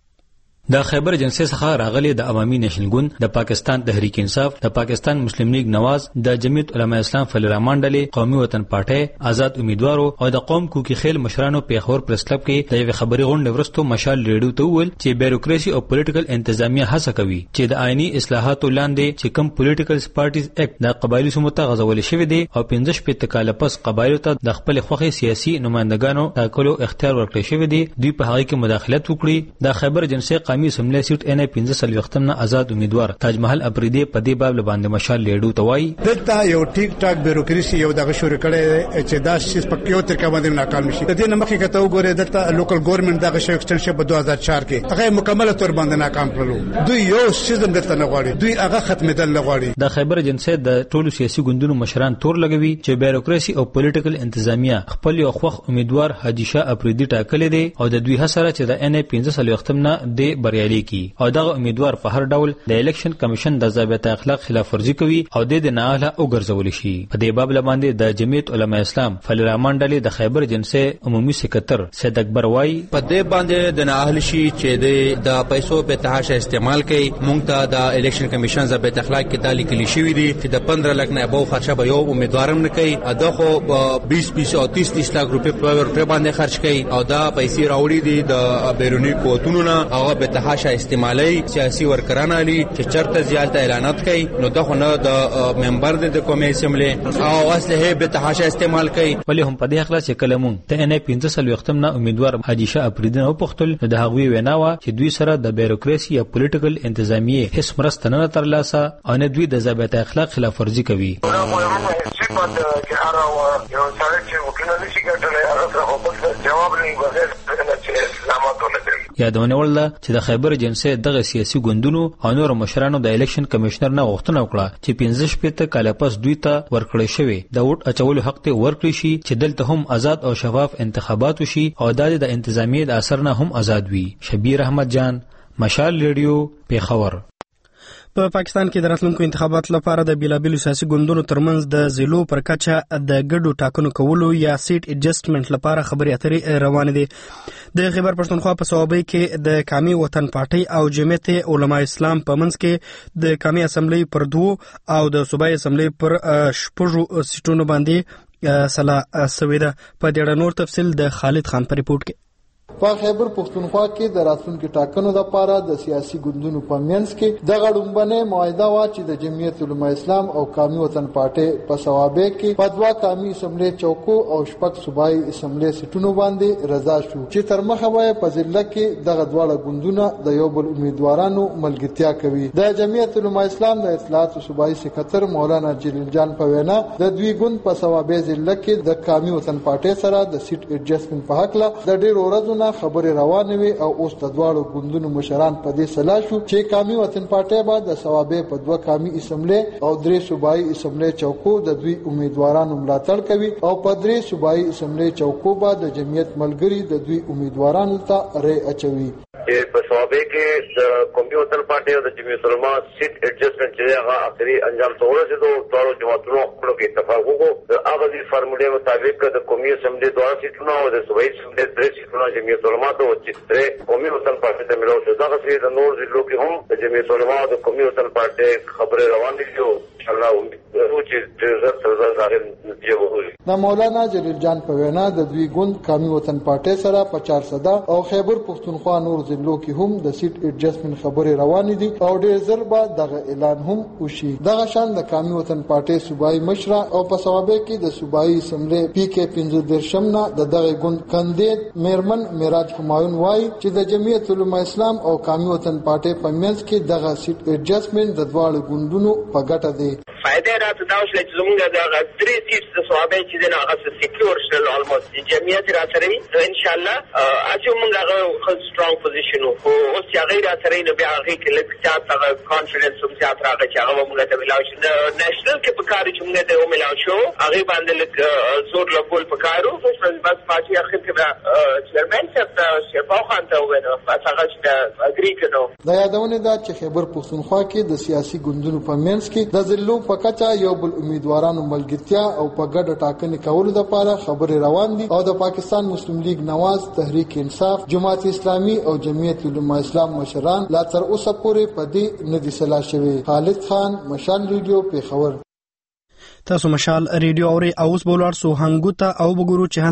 د خیبر ایجنسی څخه راغلي د عوامي نېشنل ګوند، د پاکستان تحریک انصاف، د پاکستان مسلم لیگ نواز، د جمعیت علماء اسلام فل الرحمن ډلې، قومي وطن پارټي، آزاد امیدوارو او د قوم کوکی خیل مشرانو په خبر پریس کلب کې د یو خبري غونډې ورستو مشال ریډیو ته وویل چې بیروکراسي او پولیټیکل انتظامیه هڅه کوي چې د آئینی اصلاحاتو لاندې چې کوم پولیټیکل پارټیز اکټ د قبایلی سمو ته غځول شوی دی او 15 کال پس قبایلو ته د خپل خوخي سیاسي نمائندګانو ټاکلو اختیار ورکړی شوی دی، دوی په هغه کې مداخلت وکړي. د خیبر ایجنسی قومي اسمبلی سیټ ان 15 وختم نه آزاد امیدوار تاج محل افریدی په دې باب باندې مشال لیډو توای دلته یو ټیک ټاک بیروکراسي یو دغه شروع کړي چې دا شي په یو طریقه باندې ناکام شي. د دې مخکې کته وګوره دلته لوکل ګورنمنت دغه شو ایکسټنشن په 2004 کې هغه مکمل تور باندې ناکام کړو. دوی یو سیستم دلته نه غواړي، دوی هغه ختمېدل نه غواړي. د خیبر ایجنسی د ټولو سیاسي ګوندونو مشران تور لګوي چې بیروکراسي او پولیټیکل انتظامیه خپل یو خوخ امیدوار حاجی شاه افریدی ټاکلې دي او د دوی هڅه چې د ان 15 وختم نه د بریالي کی او دغه امیدوار په هر ډول د الیکشن کمیشن د ضابطه اخلاق خلاف ورزي کوي او د نه او ګرځول شي. په دې باب باندې د جمعیت علماء اسلام فل الرحمن ډلې د خیبر ایجنسی عمومي سکرټر سید اکبر وای په دې باندې د نه شي چې د پیسو په تحاشه استعمال کوي. مونږ ته د الیکشن کمیشن ضابطه اخلاق کې د لیکلي شوی دي چې د 15 لک نه به خرچه به یو امیدوارم نه کوي، دغه 20 او 30 لک روپے په باندې خرچ کوي او دا پیسې راوړي دي د بیرونی قوتونو نه هغه په تحاشه استعمالي سیاسي ورکران علي چې چرته زیات اعلانات کوي. نو دغه نه د ممبر د قومي اسمبلی او اصله به تحاشه استعمال کوي. ولی هم په دې اخلاص چې کلمون ته نه 15 وختم نه امیدوار حاجی شاه افریدی او پختل د هغوی ویناوه چې دوی سره د بیروکراسي یا پولیټیکل انتظامیه هیڅ مرسته نه ترلاسه او نه دوی د ضابطه اخلاق خلاف ورزي کوي. یادونه ولله چې د خیبر ایجنسی دغه سیاسي ګوندونو او نور مشرانو د الیکشن کمیشنر نه غوښتنه وکړه چې 15 کال پس دوی ته ورکړی شوی د ووټ اچولو حق ته ورکړي شي چې دلته هم آزاد او شفاف انتخابات وشي او د انتظامیه د اثر نه هم آزاد وي. شبیر احمد جان، مشال ریډیو، پیښور. په پاکستان کې د راتلونکو انتخاباتو لپاره د بیلابیلو سیاسي ګوندونو ترمنځ د ضلعو پر کچه د ګډو ټاکنو کولو یا سیټ ایډجسټمنټ لپاره خبرې اترې روانې دي. د خیبر پښتونخوا په صوبې کې د قومي وطن پارټي او جمعیت علماء اسلام په منځ کې د قومي اسمبلی پر 2 او د صوبایي اسمبلی پر 6 سیټونو باندې سلا سوي ده. په دې اړه نور تفصیل د خالد خان په ریپورت کې. په خیبر پښتونخوا کې د راتلونکو ټاکنو لپاره د سیاسي ګوندونو په منځ کې د غړومبنې معاهده وا چې د جمعیت علماء اسلام او قومي وطن پارټي په ثوابه کې په دوا قومي اسمبلی چوکو او شپږ صوبایي اسمبلی سیټونو باندې رضا شو چې تر مخه وای په ضلع کې دغه دواړه ګوندونه د یو بل امیدوارانو ملګرتیا کوي. د جمعیت علماء اسلام د اطلاعات صوبایي سکرټر مولانا جلیل جان په وینا د دوی ګوند په ثوابه ضلع کې د قومي وطن پارټي سره د سیټ ایډجسټمنټ په حق له د ډېر ورځو نه خبرې روانې وي او اوس د دواړو ګوندونو مشران په دې سلا شو چې قومي وطن پارټي به د ثوابه په دوه قومي اسمبلی او درې صوبایي اسمبلی چوکو د دوی امیدوارانو ملاتړ کوي او په درې صوبایي اسمبلی چوکو به د جمعیت ملګری د دوی امیدوارانو ته رای اچوي. په صوابه کې د قومي وطن پارټي او د جمعیت علماء سیټ ایډجسټمنټ چې هغه اخري انجام ته ورسېدو ټولو جماعتونو خپل کې اتفاق وکړو د هغه د فارمولې مطابق د قومي اسمبلی دوه سیټونه او د صوبایي اسمبلی درې سیټونه جمعیت علماء ته چې قومي وطن پارټي ته ملو شو. دغه څه د نور ضلعو کې هم د جمعیت علماء او د قومي وطن پارټي خبرې روان دي چې انشاءالله امید چې زر تر زر ظاهر نتیجه وګوري. د مولانا جلیل جان په وینا د دوی ګوند قومي وطن پارټي سره په 400 او خیبر پښتونخوا نور ضلعو کې هم د سیټ ایډجسټمنټ خبرې روانې دي او ډېر ژر به دغه اعلان هم وشي. دغه شان د قومي وطن پارټي صوبایي مشره او په ثوابه کې د صوبایي اسمبلی پی کې 15 نه دغه ګوند کاندید میرمن معراج همایون وایي چې د جمعیت علماء اسلام او قومي وطن پارټي په منځ کې دغه سیټ ایډجسټمنټ د دواړو ګوندونو په ګټه دی. فائدې راته دا وشله چې زموږ د درې سیټ د صوابه چې د هغه سکیور شل الموست جمعیت را سره ان شاء الله اچو موږ هغه سترونګ پوزیشن او اوس هغه را سره نو بیا هغه کې لږ چاته کانفیډنس هم زیات راغی چې هغه موږ ته ملاو شو. نېشنل کې په کار چې موږ ته ملاو شو هغه باندې لږ زور لګول په کارو بس پاتې اخر کې چیرمن څخه شفاو خان ته وینم بس هغه چې اګری کړو. د یادونه ده چې خیبر پښتونخوا کې د سیاسي ګوندونو په منځ کې د ضلعو په کچه یو بل امیدوارانو ملګرتیا او په ګډه ټاکنې کولو لپاره خبرې روان دي او د پاکستان مسلم لیگ نواز، تحریک انصاف، جماعت اسلامي او جمعیت علماء اسلام مشران لا تر اوسه پورې په دې نه دي سلا شوي. خالد خان، مشال ریډیو، پیښور. تاسو مشال ریډیو اوري اوس بولار سو هنګوتا او وګورو چې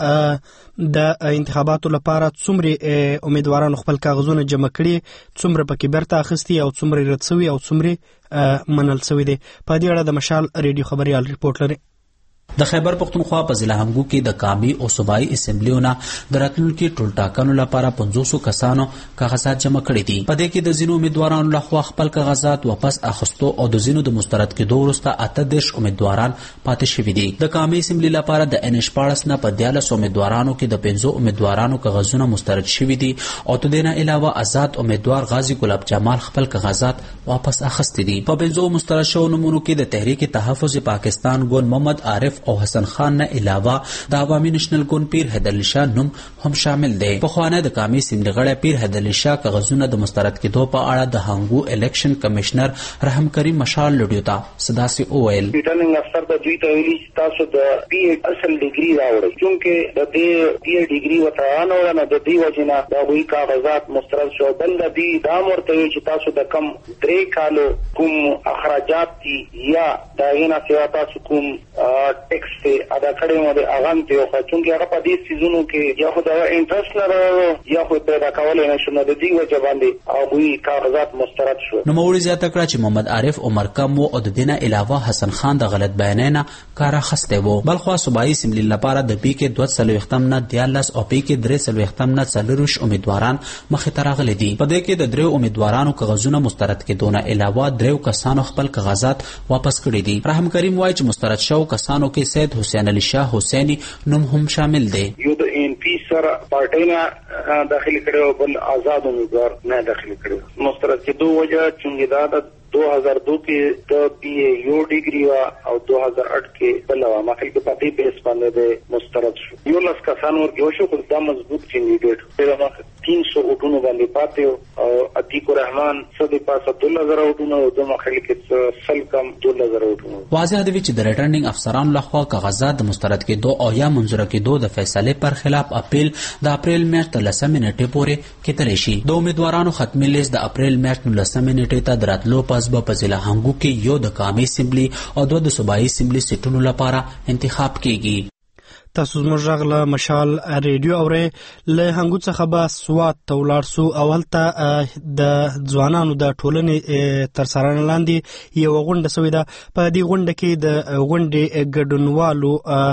هلته د انتخاباتو لپاره څومره امیدوارانو خپل کاغذونه جمع کړي، څومره پکې برته اخستي او څومره رد شوی او څومره منل شوی دي. په دې اړه د مشال ریډیو خبريال ریپورت لري. د خیبر پختونخوا په ضلع همګو کې د قومي او صوبایي اسمبلیونو د راتلونکي ټولټاکنو لپاره 500 کسانو کاغذات جمع کړي دي. په دې کې د ځینو امیدوارانو لخوا خپل کاغذات واپس اخستو او د ځینو د مسترد کېدو وروسته 38 امیدواران پاتې شوي دي. د قومي اسمبلی لپاره د ان 14 نه په 14 امیدوارانو کې د 15 امیدوارانو کاغذونه مسترد شوي دي او د دې نه علاوه آزاد امیدوار غازی ګلاب جمال خپل کاغذات واپس اخستي دي. په 15 مسترد شوو نمونو کې د تحریک تحفظ پاکستان ګوند محمد عارف او حسن خان نه علاوه د عوامي نېشنل ګوند پیر حیدرعلی شاه نوم هم شامل دی. په خوانه د قومي اسمبلی غړی پیر حیدرعلی شاه کاغذونه د مسترد کېدو په اړه د هنګو الیکشن کمشنر رحم کریم مشال لډیو ته صداسي اویل ریټرنینګ افسر د دوی ته ویلي چې تاسو د پی ایډ اصل ډیګري راوړئ، چونکې د دې پی ایډ ډیګري ورته نه د دې وجې نه د هغوی کاغذات مسترد شو. بل د دې دا هم ورته ویل چې تاسو د کم 3 کالو کوم اخراجات دي یا د هغې نه سوا تاسو کوم ټیکس ادا کړی مو د هغه هم ته وخواه، چونکې هغه په دې څیزونو کې یا خو د انټرسټ نه یا خو پیدا کولی نه شو، نو د دې وجه باندې هغوی کاغذات مسترد شو. نوموړي زیاته کړه چې محمد عارف عمر کم و او د دې نه علاوه حسن خان د غلط بیانۍ نه کار اخیستی و. بلخوا صوبایي اسمبلي لپاره د پی کې 240 نه 14 او پی کې 340 نه 40 امیدواران مخې ته راغلي دي. په دې کې د 3 امیدوارانو کاغذونه مسترد کېدو نه علاوه 3 کسانو خپل کاغذات واپس کړي دي. رحم کریم وایي چې مسترد شو کسانو کې سید حسین علی شاه حسینی نوم هم شامل دی. یو د ان پی سره پارټي نه داخلي کړو، بل آزاد امیدوار نه داخلي کړو. مسترد کېدو وجه چونګې دا د 2002 کې د پی یو ډیګري وا او 2008 کې بل وا مخکې په دې بیس باندې مسترد شو. یو لاس کسانو ورګو شو خو دا مضبوط کینډیډیټ پیدا 300 وټونو باندې پاتې او عتیق الرحمن صدې پاس 12000 وټونو او د مخکې کې سل کم 12000 وټونو. واضح دی چې د ریټرنینګ افسرانو لخوا کاغذات د مسترد کېدو او یا منظور کېدو د فیصلې پر خلاف اپیل د اپریل میاشتې 13 نیټې پورې کېدلی شي. د امیدوارانو ختمي لیست د اپریل میاشتې 19 نیټې ته دراتلو پس به په ضلع هنګو کې یو د قومي اسمبلی او 2 د صوبایي اسمبلی سیټونو لپاره انتخاب کیږي. تاسو زموږ غږ له مشال ریډیو اورئ. له هنګو څخه به سوات ته ولاړ سو او هلته د ځوانانو د ټولنې تر څارنې لاندې یوه غونډه سوې ده. په دې غونډه کې د غونډې ګډونوالو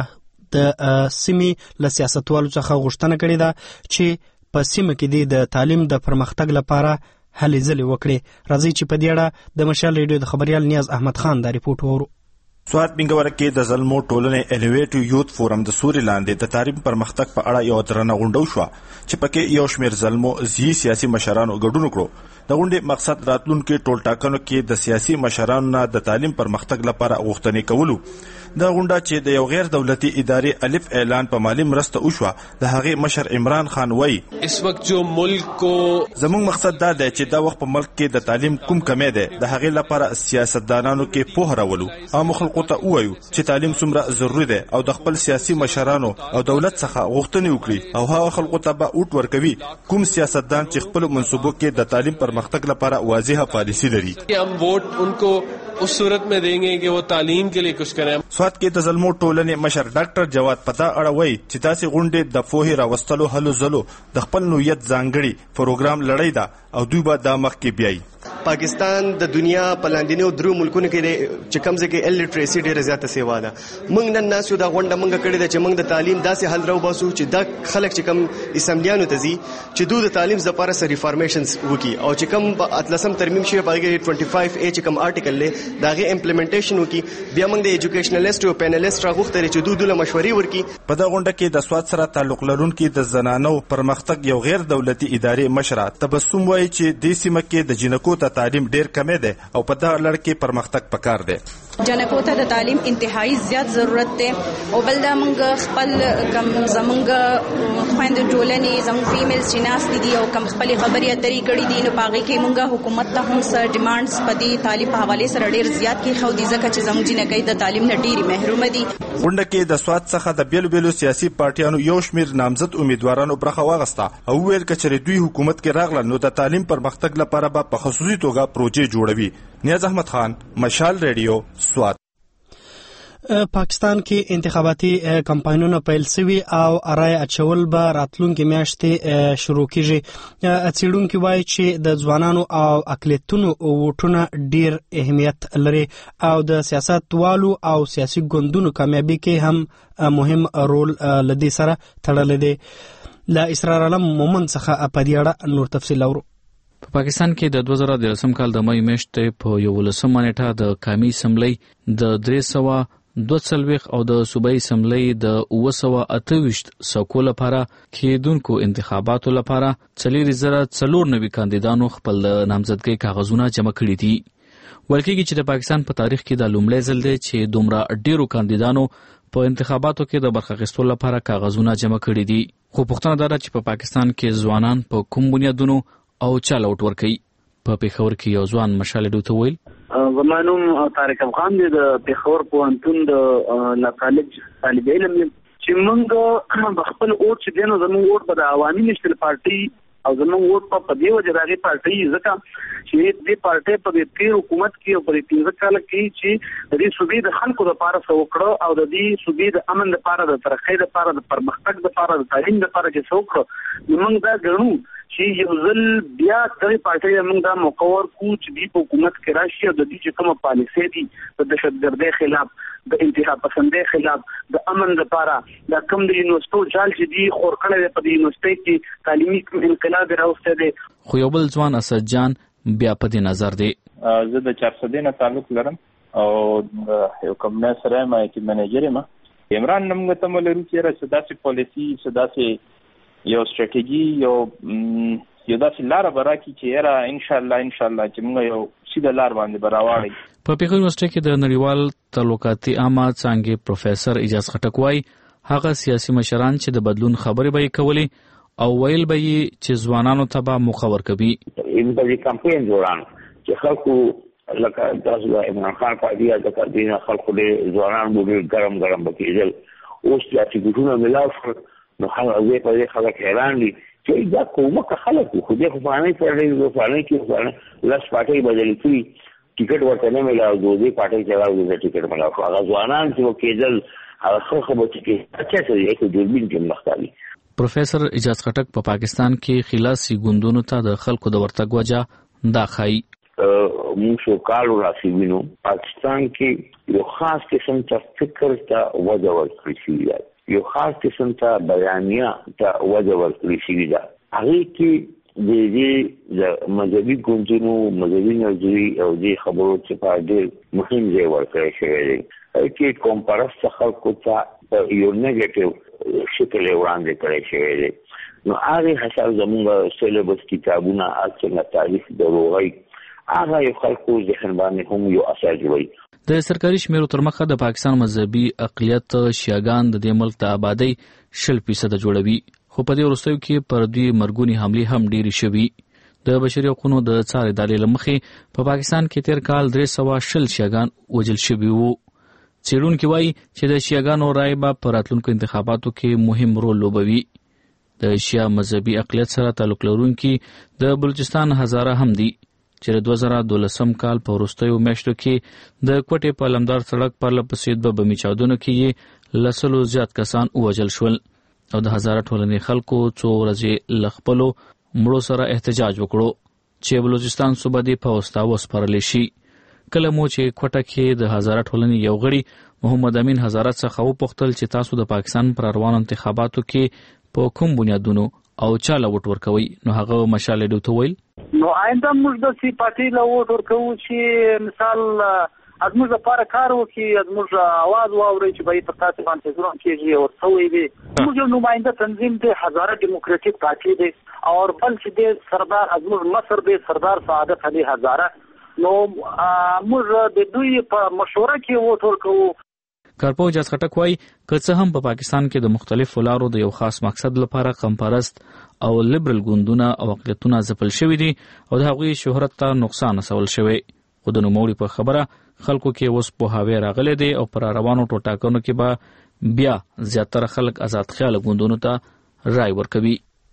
د سیمې له سیاستوالو څخه غوښتنه کړې ده چې په سیمه کې د تعلیم د پرمختګ لپاره هلې ځلې وکړي. راځئ چې په دې اړه د مشال ریډیو د خبریال نیاز احمد خان دا ریپورټ وورو. سوات بنګوره کې د زلمو ټولنې انوویټیو یوث فورم د سوري لاندې د تعلیم پرمختګ په اړه یو درنه غونډه وشوه چې پکې یو شمېر زلمو سیاسي مشرانو ګډون وکړو. د غونډې مقصد راتلونکو ټول ټاکنو کې د سیاسي مشرانو نه د تعلیم پرمختګ لپاره غوښتنې کولو. د غونډه چې د یو غیر دولتي ادارې الف اعلان په مالی مرسته وشوه د هغې مشر عمران خان وایي اس وخت جو ملک کو زموږ مقصد دا دی چې دا وخت په ملک کې د تعلیم کوم کمی دی د هغې لپاره سیاستدانانو کې پوهه راولو او خلکو ته ووایو چې تعلیم څومره ضروري دی او د خپل سیاسي مشرانو او دولت څخه غوښتنې وکړي او هغه خلکو ته به اوټ ورکوي کوم سیاستدان چې خپل منصوبو کې د تعلیم پرمختګ لپاره واضحه پالیسی لري. हम वोट उनको उस सूरत में देंगे कि वो तालीम के लिए कुछ करें. سوات کې د زلمو ټولنې مشر ډاکټر جواد پتا اړه وایي چې تاسې غونډې د پوهې راوستلو هلو ځلو د خپل نوعیت ځانګړي پروګرام لړۍ ده او دوی به دا مخکې بیایي. پاکستان د دنیا په لاندینیو درو ملکونو کې چې کوم ځای کې الټریسي ډیره زیاته سیوا ده. موږ نن ناسو دا غونډه موږ کړې ده چې موږ د تعلیم داسې حل راو باسو چې دا خلک چې کوم اسمبلیانو ته ځي چې دوی د تعلیم لپاره سره ریفارمیشنز وکړي او چې کوم اتلسم ترمیم شوی په 25A چې کوم آرټیکل له داغه امپلیمنټیشن وکړي. بیا موږ د ایجوکیشنلیست او پینلیست راغوښتل چې دوی له مشورې ورکړي. په دا غونډه کې د سوات سره تعلق لرونکي د زنانو پرمختګ یو غیر دولتي ادارې مشره تبسم وایي چې د سیمه کې د جنکو ته تعلیم ډیر کمی دی او په دا لړ کې پرمختګ پکار دی. جنکو ته د تعلیم انتهایی زیات ضرورت دی او بل دا موږ خپل کم زمونږ خويند ټولنې زموږ فیمیلز چې ناس دي او کم خپل خبرې اترې کړې دي نو پاغي کې موږ حکومت ته هم سر ډیمانډز پدې تعلیم په حواله سره ډیر زیات کې خو دي ځکه چې زموږ جنکې د تعلیم نه ډیری محروم دي. غونډه کې د سوات څخه د بیلو بیلو سیاسي پارټیانو یو شمېر نامزد امیدوارانو برخه واغسته او ویل کچې دوی حکومت کې راغله نو د تعلیم پرمختګ لپاره به په خصوصي توګه پروژې جوړوي. نیاز احمد خان مشال ریډیو سوات. پاکستان کې انتخاباتي کمپاینونه پیل شوي او رای اچول به راتلونکي میاشتې شروع کیږي. څېړونکي وایي چې د ځوانانو او اقلیتونو ووټونه ډیر اهمیت لري او د سیاستوالو او سیاسي ګوندونو کامیابي کې هم مهم رول لدې سره تړلی دی. له اسرار علم مومن څخه په دې اړه نور تفصیل اورو. په پاکستان کې د 2013 کال د مې میاشتې په 11 نیټه د قومي اسمبلی د 342 او د صوبایي اسمبلی د 928 سکو لپاره کېدونکو انتخاباتو لپاره 4094 کاندیدانو خپل نامزدګۍ کاغذونه جمع کړي دي. ولکه چې د پاکستان په تاریخ کې د لومړی ځل دی چې دومره ډیرو کاندیدانو په انتخاباتو کې د برخه اخیستلو لپاره کاغذونه جمع کړي دي. خو پوښتنه دا ده چې په پاکستان کې ځوانان په کوم بنیادونو او چا لوټ ورکوي. په پیښور کې یو ځوان مشال ډوته ویل زمانوم طارق افغان دی د پیښور پوهنتون د کالج طالب علم چې موږ خپل اوټ چې دینو زموږ اوټ په د عوامي نشتل پارټي او زموږ اوټ په دې وجه راغی پارټي ځکه چې دې پارټي په دې تیر حکومت کې او په دې 15 کال کې چې د دې صوبې د خلکو لپاره څوکړه او د دې صوبې د امن لپاره د ترقۍ لپاره د پرمختګ لپاره د تعلیم لپاره چې څوکړه موږ دا ګڼو چې یو ځل بیا دغه پارټي موږ دا مقور کو چې د حکومت کې راشي او د دې چې کومه پالیسي دي د دهشتګردۍ خلاف د انتها پسندۍ خلاف د امن لپاره دا کوم د یونیورسيټو جال چې دی خور کړی په دې یونیورسيټي کې تعلیمي انقلاب راوسته دي. خو یو بل ځوان اسد جان بیا په دې نظر دی. زه د 400 نه تعلق لرم او یو کمپنی سره ما کې منیجر یم. عمران نمګ ته مولري چې سداسي پالیسي سداسي یو استراتیژي یو داسې لار برابري چې یاره ان شاء الله چې موږ یو سیده لار باندې براوړی. په پیښور یونیورسيټي کې د نړیوال تعلقاتي عامه څانګې پروفیسور اجاز خټک وايي هغه سیاسي مشران چې د بدلون خبرې به کولې او ویل به چې ځوانانو ته به موخه ورکوي. ان د کمپاین جوړان چې خلکو لکه تاسو د عمران خان پارټي د کډینه خلکو د ځوانانو به ګرم بکیدل اوس چې ګټونه ملاو نو هغه په دې خلک حیران دي چې دا کومه خلک خو دې خو باندې پرې د فلانه کې لاس پاتې بدل کړي ټیکټ ورته نه ملاو دوی پارټي چلاو د ټیکټ ملاو هغه ځوانان چې کېدل هغه خبره چې اچھا څه یو دوربین کې مختالي. پروفیسور اجاز خټک په پاکستان کې خلاصي ګوندونو ته د خلکو د ورتګ وجه دا خای موږ شو کالو راسي وینو پاکستان کې یو خاص قسم ته فکر ته وجه ورکړی شي یو خاص قسم ته بیانیه ته وجه ورکړی شي دا هغه کې د مذهبي ګوندونو مذهبي نظریې او د خبرو چې په ډېر مهم ځای ورکړی شوی دی کې کوم پرست خلکو ته یو نیگیټیو شکل وړاندې کړی شوی دی نو هغه حساب زموږ سیلیبس کتابونه څنګه تاریخ دروغی هغه یو خلکو ذهن باندې هم یو اثر جوړوي. د سرکاري شمیرو تر مخه د پاکستان مذهبي اقلیت شیعاګان د دې ملک ته آبادی 0% جوړوي خو په دې وروستیو کې پر دوی مرګونی حملې هم ډېرې شوي. د بشري حقوقو د څارې ادارې له مخې په پاکستان کې تیر کال 320 شیعاګان وژل شوي وو. څېړونکي وایي چې د شیعاګانو رایه به په راتلونکو انتخاباتو کې مهم رول لوبوي. د شیعه مذهبي اقلیت سره تعلق لرونکي د بلوچستان هزاره هم دي چې 2012 کال په وروستیو میاشتو کې د کوټې په لمدار سړک پرله پسې د بمي چاودنو کې لسلو زیات کسان وژل شول او د هزاره ټولنې خلکو څو ورځې له خپلو مړو سره احتجاج وکړو چې بلوچستان صوبه دې په وستا وسپارلی شي. کله مو چې کوټه کې د هزاره ټولنې یو غړي محمد امین هزاره څخه وپوښتل چې تاسو د پاکستان پر روانو انتخاباتو کې په کوم بنیادونو او چاله ووټ ورکوي نو هغه مشال ډیو ته ویل نو آینده موږ د سی پارټي له ووټ ورکوو چې مثال زموږ لپاره کار وکړي زموږ اواز واوري چې به په تاسو باندې ځوان کېږي او څوي وي موږ یو نماینده تنظیم دی هزاره ډیموکراټیک پارټي دی او بل چې دی سردار زموږ مصر دی سردار سعادت علي هزاره نو موږ د دوی په مشوره کې ووټ ورکوو. کارپو اجاز خټک وایي که څه هم په پاکستان کې د مختلفو لارو د یو خاص مقصد لپاره قمپرست او لیبرل ګوندونه او اقلیتونه ځپل شوي دي او د هغوی شهرت ته نقصان رسول شوی خو د نوموړي په خبره خلکو کې اوس پوهاوی راغلی دی او پر روانو ټاکنو کې به بیا زیاتره خلک آزاد خیاله ګوندونو ته رای ورکوي.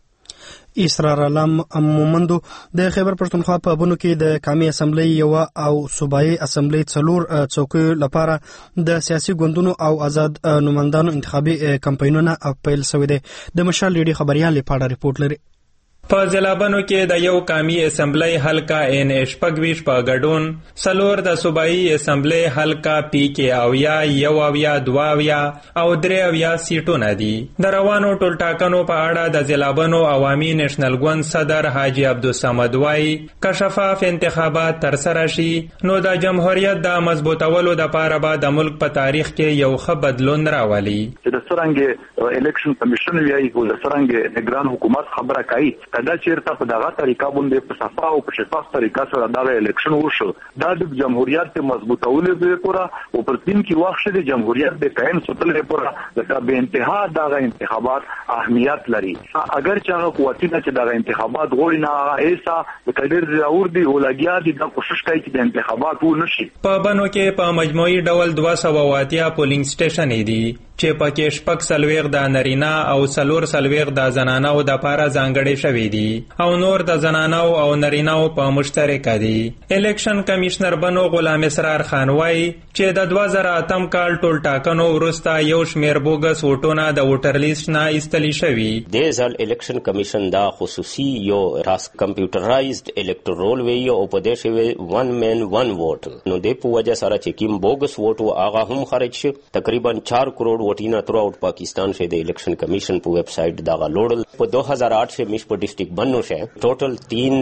اسرار علم مومندو د خیبر پښتونخوا په بونو کې د قومي اسمبلی یو او صوبایي اسمبلی 4 څوکیو لپاره د سیاسي ګوندونو او آزاد نمائندانو انتخابي کمپاینونه پیل شوي دي. د مشال لیډي خبريال لپاره ریپورت لري. په ځلابنو کې د یو قومي اسمبلی حلقه ان شپږویش په ګډون څلور د صوبایي اسمبلی حلقه پی کې اویا یو اویا دوه اویا او درې اویا سیټونه دي. د روانو ټولټاکنو په اړه د ځلابنو عوامي نېشنل ګوند صدر حاجی عبدالصمد وایي که شفاف انتخابات ترسره شي نو د جمهوریت د مضبوطولو دپاره به د ملک په تاریخ کې یو ښه بدلون راولي. چې د څرنګه الیکشن کمیشن وایي او د څرنګه نگران حکومت خبره کوي دا چیرته په دغه طریقه باندې په صفه او په شفاف طریقه سره دا الیکشن وشو دا د جمهوریت ته مضبوطولو لپاره او پر تین کې وخت د جمهوریت د قائم ساتلو لپاره د به انتها دغه انتخابات اهمیت لري. اگر چې هغه قوتونه چې دغه انتخابات غوړي نه ایسا د کډیر ضرور دی او لګیا دي د کوشش کوي چې د انتخابات و نشي. په بنو کې په مجموعي ډول 280 پولینګ سټیشن دي چې پکې شپږ سلويغ د نارینه او څلور سلويغ د زنانو د لپاره ځانګړي شوي دي او نور د زنانو او نارینه په مشترکه دي. الیکشن کمشنر بنو غلام اسرار خان وایي چې د 2008 کال ټول ټاکنو وروسته یو شمیر بوګس ووټونه د ووټر لیست نه ایستلی شوي. د ځل الیکشن کمیشن دا خصوصي یو راس کمپیوټرایزد الکټرول وی او په دې شوی ون مین ون ووټ نو د په وجه سره چې کیم بوګس ووټ هغه هم خارج شو. تقریبا 4 کروڑ ووټونه تر اوټ پاکستان شه د الیکشن کمیشن په ویب سټ دا لوړل په 2008 سے مش په ډسټریکټ بنو شه ټوټل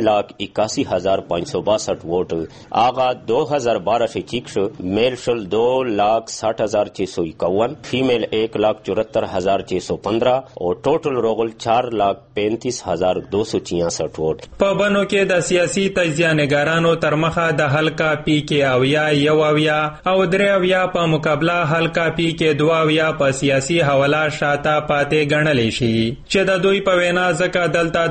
3,81,562 ووټ آغا 2012 سے چیک شو میل شل 2,60,651 فیمیل 1,74,615 اور ټوټل روغل 4,35,266 ووټ. په بنو کې د سیاسي تجزیه نگارانو تر مخه د حلقه پی کې اویا یو اویا او درې اویا په مقابله حلقه پی کې دوه اویا په سیاسي حواله شاته پاتې ګڼلی شي چې د دوی په وینا ځکه دلته د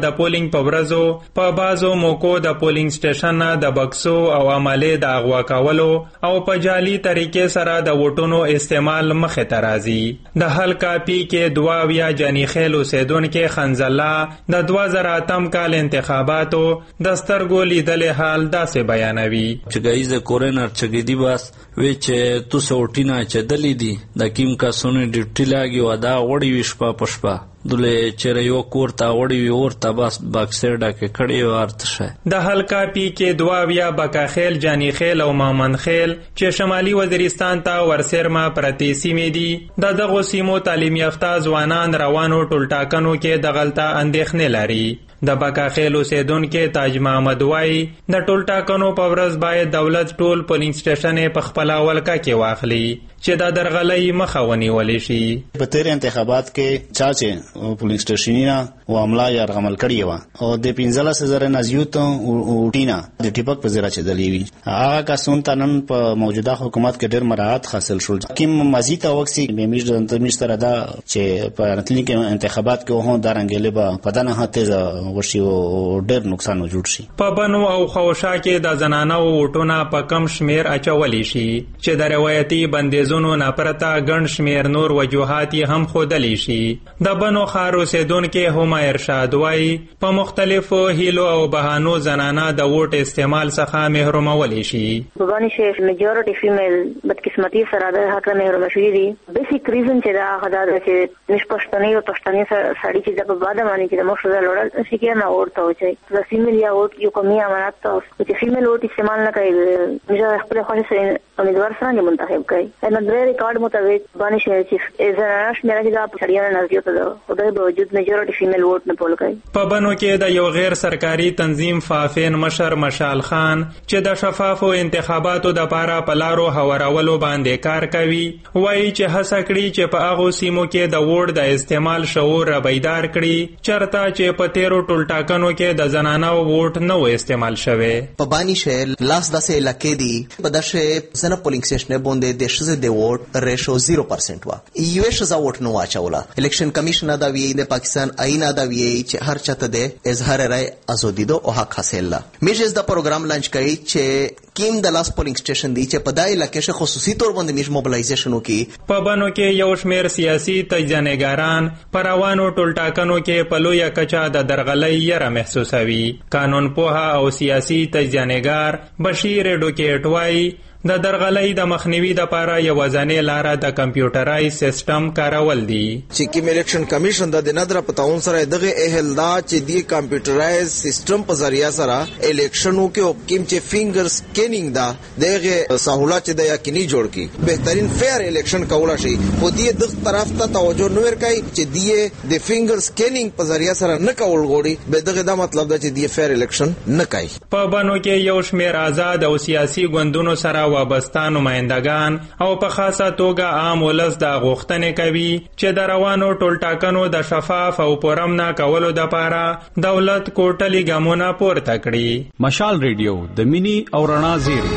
د پولینګ په ورځو په بازو موکو د پولینګ سټیشن د بکسو او عملې د اغوا کولو او په جعلي طریقې سره د ووټونو استعمال مخه ته راځي. د حلقه پی کې 22 جانی خیل اوسیدونکو خنزلا د 2008 کال انتخاباتو د سترګو لیدلې حال داسې بیانوي چې ګایزه کورنر چګیدی باس وی چې تو سوټینا چې دلی دي د کیم کا سونه ډیوټی لاګي ودا وړي وشپا پشپا دله چیرې یو کور تا وړي اور تا بس باکسر ډکه کړي ورته د حلقه پی کې 22 بکا خیل جانی خیل او مامن خیل چې شمالي وزیرستان ته ورسرما پرتی سیمې دي د دغه سیمو تعلیم یافته ځوانان روانو ټولټاکنو کې د غلطه اندېښنې لري. د بکا خیل اوسیدونکو تاج محمد وای د ټولټاکنو په ورځ باید دولت ټول پولینګ سټیشن په خپل ولکه کې واخلي چې د درغلۍ مخه ونیول شي. په تیر انتخابات کې چې پولینګ سټیشنونه او عمله یا رغمل کړی و او د 15000 نزیوت او ټینا د ټیپک په زیرا چې دلی وی هغه کسون تنن په موجوده حکومت کې ډېر مراعات حاصل شول. کیم مزید اوکسي میمیش د انتمشتره دا چې په راتلونکي انتخابات کې هم دارنګلې به پدانه هته ورشي او ډېر نقصان جوړ شي. په بنو او خوشا کې د زنانو ووټونه په کم شمیر اچولې شي چې د روایتي بندیزونو ناپرته ګڼ شمیر نور وجوهات هم خودلی شي. د بنو ښار اوسیدونکو هم ارشاد وای په مختلفو هیلو او بهانو زنانه د ووټ استعمال څخه محرومول شي. بانی شیخ میجورټي فیمیل بدقسمتي سره د حق محروم شوي دي. بیسیک ریزن چې دا غدا چې نشپښتنې او پښتنې سړی چې د بعد باندې چې د مشر لړل شي کې نه ورته وځي د فیمیل یا ووټ یو کمی امانت ته چې فیمیل ووټ استعمال نه کوي موږ خپل خوښ سره امیدوار سره منتخب کوي. ان د ریکارډ مطابق باندې چې زنانه شمیره چې د پښتنیانو نزدیک ته د باوجود میجورټي فیمیل ووټ نه پول کوي. په بنو کې د یو غیر سرکاري تنظیم فافین مشر مشال خان چې د شفافو انتخاباتو د پاره پلارو هوارولو باندې کار کوي وایي چې هڅه کړي چې په هغه سیمو کې د ووټ د استعمال شعور بیدار کړي چرته چې په تیرو ټولټاکنو کې د زنانو ووټ نه و استعمال شوی. په بانی شهر لاس داسې علاقې دي په داسې زنه پولینګ سټیشن باندې د شزه د ووټ ریشو 0% وا یو شزه ووټ نو واچولا. الیکشن کمیشن دا وی د پاکستان آئین دا وی چې هر چاته د اظهار رائے ازادي دو او حق حاصل لا میجز دا پروګرام لانچ کړي چې کیم د لاس پولینګ سټیشن دی چې په دای علاقې شه خصوصي تور باندې میش موبلایزیشن وکي. په بنو کې یو شمیر سیاسي تجزیه‌نګاران پروانو ټولټاکنو کې په لویه کچه د درغلۍ یره محسوسوي. قانون پوها او سیاسي تجزیه‌نګار بشیر ډوکیټ وای د درغلۍ د مخنیوي د پاره یو ځانې لاره د کمپیوټرایز سیستم کارول دي چې کوم الیکشن کمیشن د نظر پتاون سره دغه اهلدا چې دی کمپیوټرایز سیستم په ذریعہ سره الیکشنو کې کوم چې فینګر سکینینګ دا دغه سہولت د یقیني جوړ کی بهترین فیر الیکشن کول شي خو دی د طرف ته توجه نه ورکای چې دی د فینګر سکینینګ په ذریعہ سره نه کول غوړي به دغه دا مطلب دا چې دی فیر الیکشن نه کوي. په بنو کې یو شمیر آزاد او سیاسي ګوندونو سره وابسته نمائندگان او په خاصه توګه عام ولس د غوښتنې کوي چې د روانو ټولټاکنو د شفاف او پرامن کولو د پاره دولت کوټلي ګامونه پورته کړي. مشال ریډیو د مینی او رڼا زیری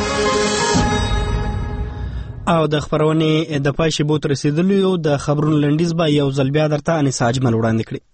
او د خبرونې د پای شی بوت رسیدلو د خبرونو لنډیز با یو ځل بیا درته انیس اجمل وړاندې کړي.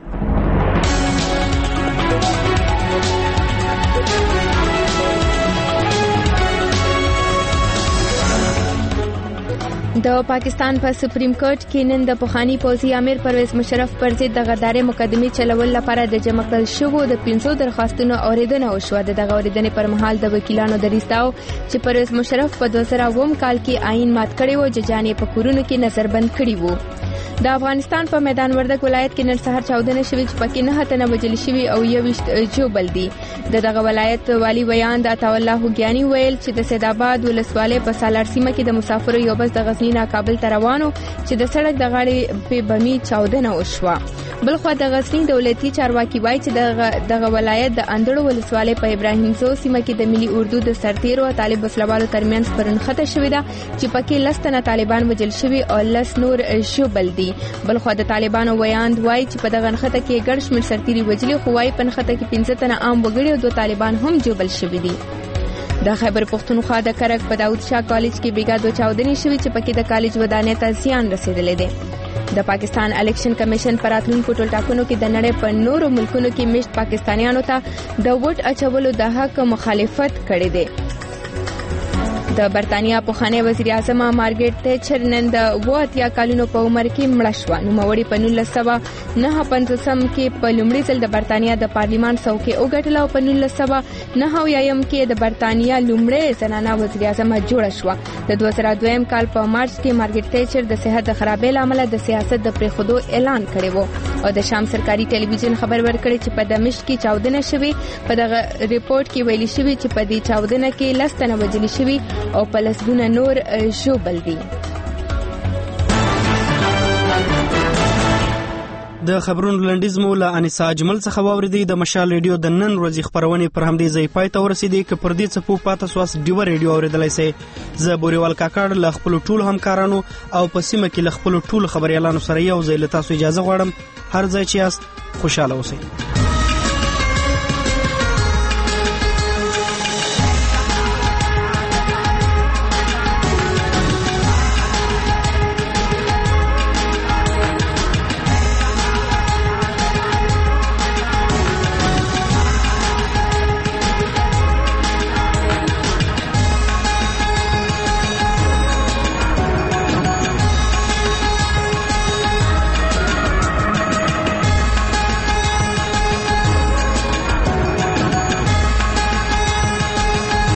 د پاکستان په سپریم کورټ کې نن د پخوانی پوځي امیر پرویز مشرف پر ضد د غدارۍ مقدمې چلول لپاره د جمع کړل شوو د 500 درخواستونو اوریدنه وشوه. دغه اوریدنې پر مهال د وکیلانو دریځ چې پرویز مشرف په 2009 کال کې آئین مات کړی و چې جانې په کورونو کې نظربند کړی وو. د افغانستان په میدان وردګ ولایت کې نن سهار چاودنه شوې چې پکې 9 تنه وژل شوي او 21 جوبل دي. دغه ولایت والی بیان د عطا الله ګیانی ویل چې د سید آباد ولسوالۍ په سالار سیمه کې د مسافرو یو بس د غزنی نه کابل ته روانو چې د سړک د غاړې په بمی چاودنه وشوه. بلخو د غزنی دولتي چارواکي وایي چې دغه ولایت د اندړو ولسوالۍ په ابراهیم زو سیمه کې د ملي اردو د سرتیرو او طالب وسلوالو ترمنځ پرنخته شوې ده چې پکې 10 تنه طالبان وژل شوي او 10 نور جوبل دي. بلخو د طالبانو ویاند وایي چې په دغه نخته کې ګڼ شمېر سرتیري وژلي خو وایي په نخته کې 15 تنه عام وګړي او 2 طالبان هم جوبل شوي دي. د خیبر پختونخوا د کرک په داود شاه کالج کې بیګا 2 چاودنې شوې چې پکې د کالج ودانۍ ته زیان رسیدلی دی. د پاکستان الیکشن کمیشن پر راتلونکو ټولټاکنو کې د نړۍ په نورو ملکونو کې مشت پاکستانیانو ته د ووټ اچولو د حق مخالفت کړی دی. د برتانیا پخوانی وزیر اعظم مارګریټ تیچر نن د 82 کلونو په عمر کې مړه شوه. نوموړې په 1959 کې په لومړي ځل د برتانیا د پارلیمان څوکۍ وګټله او په 1999 کې د برتانیا لومړۍ زنانه وزیر اعظم جوړه شوه. د 2002 کال په مارچ کې مارګریټ تیچر د صحت د خرابۍ له امله د سیاست د پریښودو اعلان کړی و او د شام سرکاري ټلویزیون خبر ورکړی چې په دمشق کې چاودنه شوې. په دغه ریپورت کې ویلي شوی چې په دې چاودنه کې 10 تنه وژل شوي او په لسګونه نور ژوبل دي. د خبرونو لنډیز مو له انیسا اجمل څخه واوریدي. د مشال ریډیو د نن ورځې خبرونه پر همدې ځای پای ته ورسېدې. که پر دې څه پاتې سواس ډیو ریډیو اوریدلای سي. زه بوريوال کاکړ له خپل ټولو همکارانو او په سیمه کې له خپل ټولو خبريالانو سره یو ځای له تاسو اجازه غواړم. هر ځای چې یاست خوشاله اوسئ.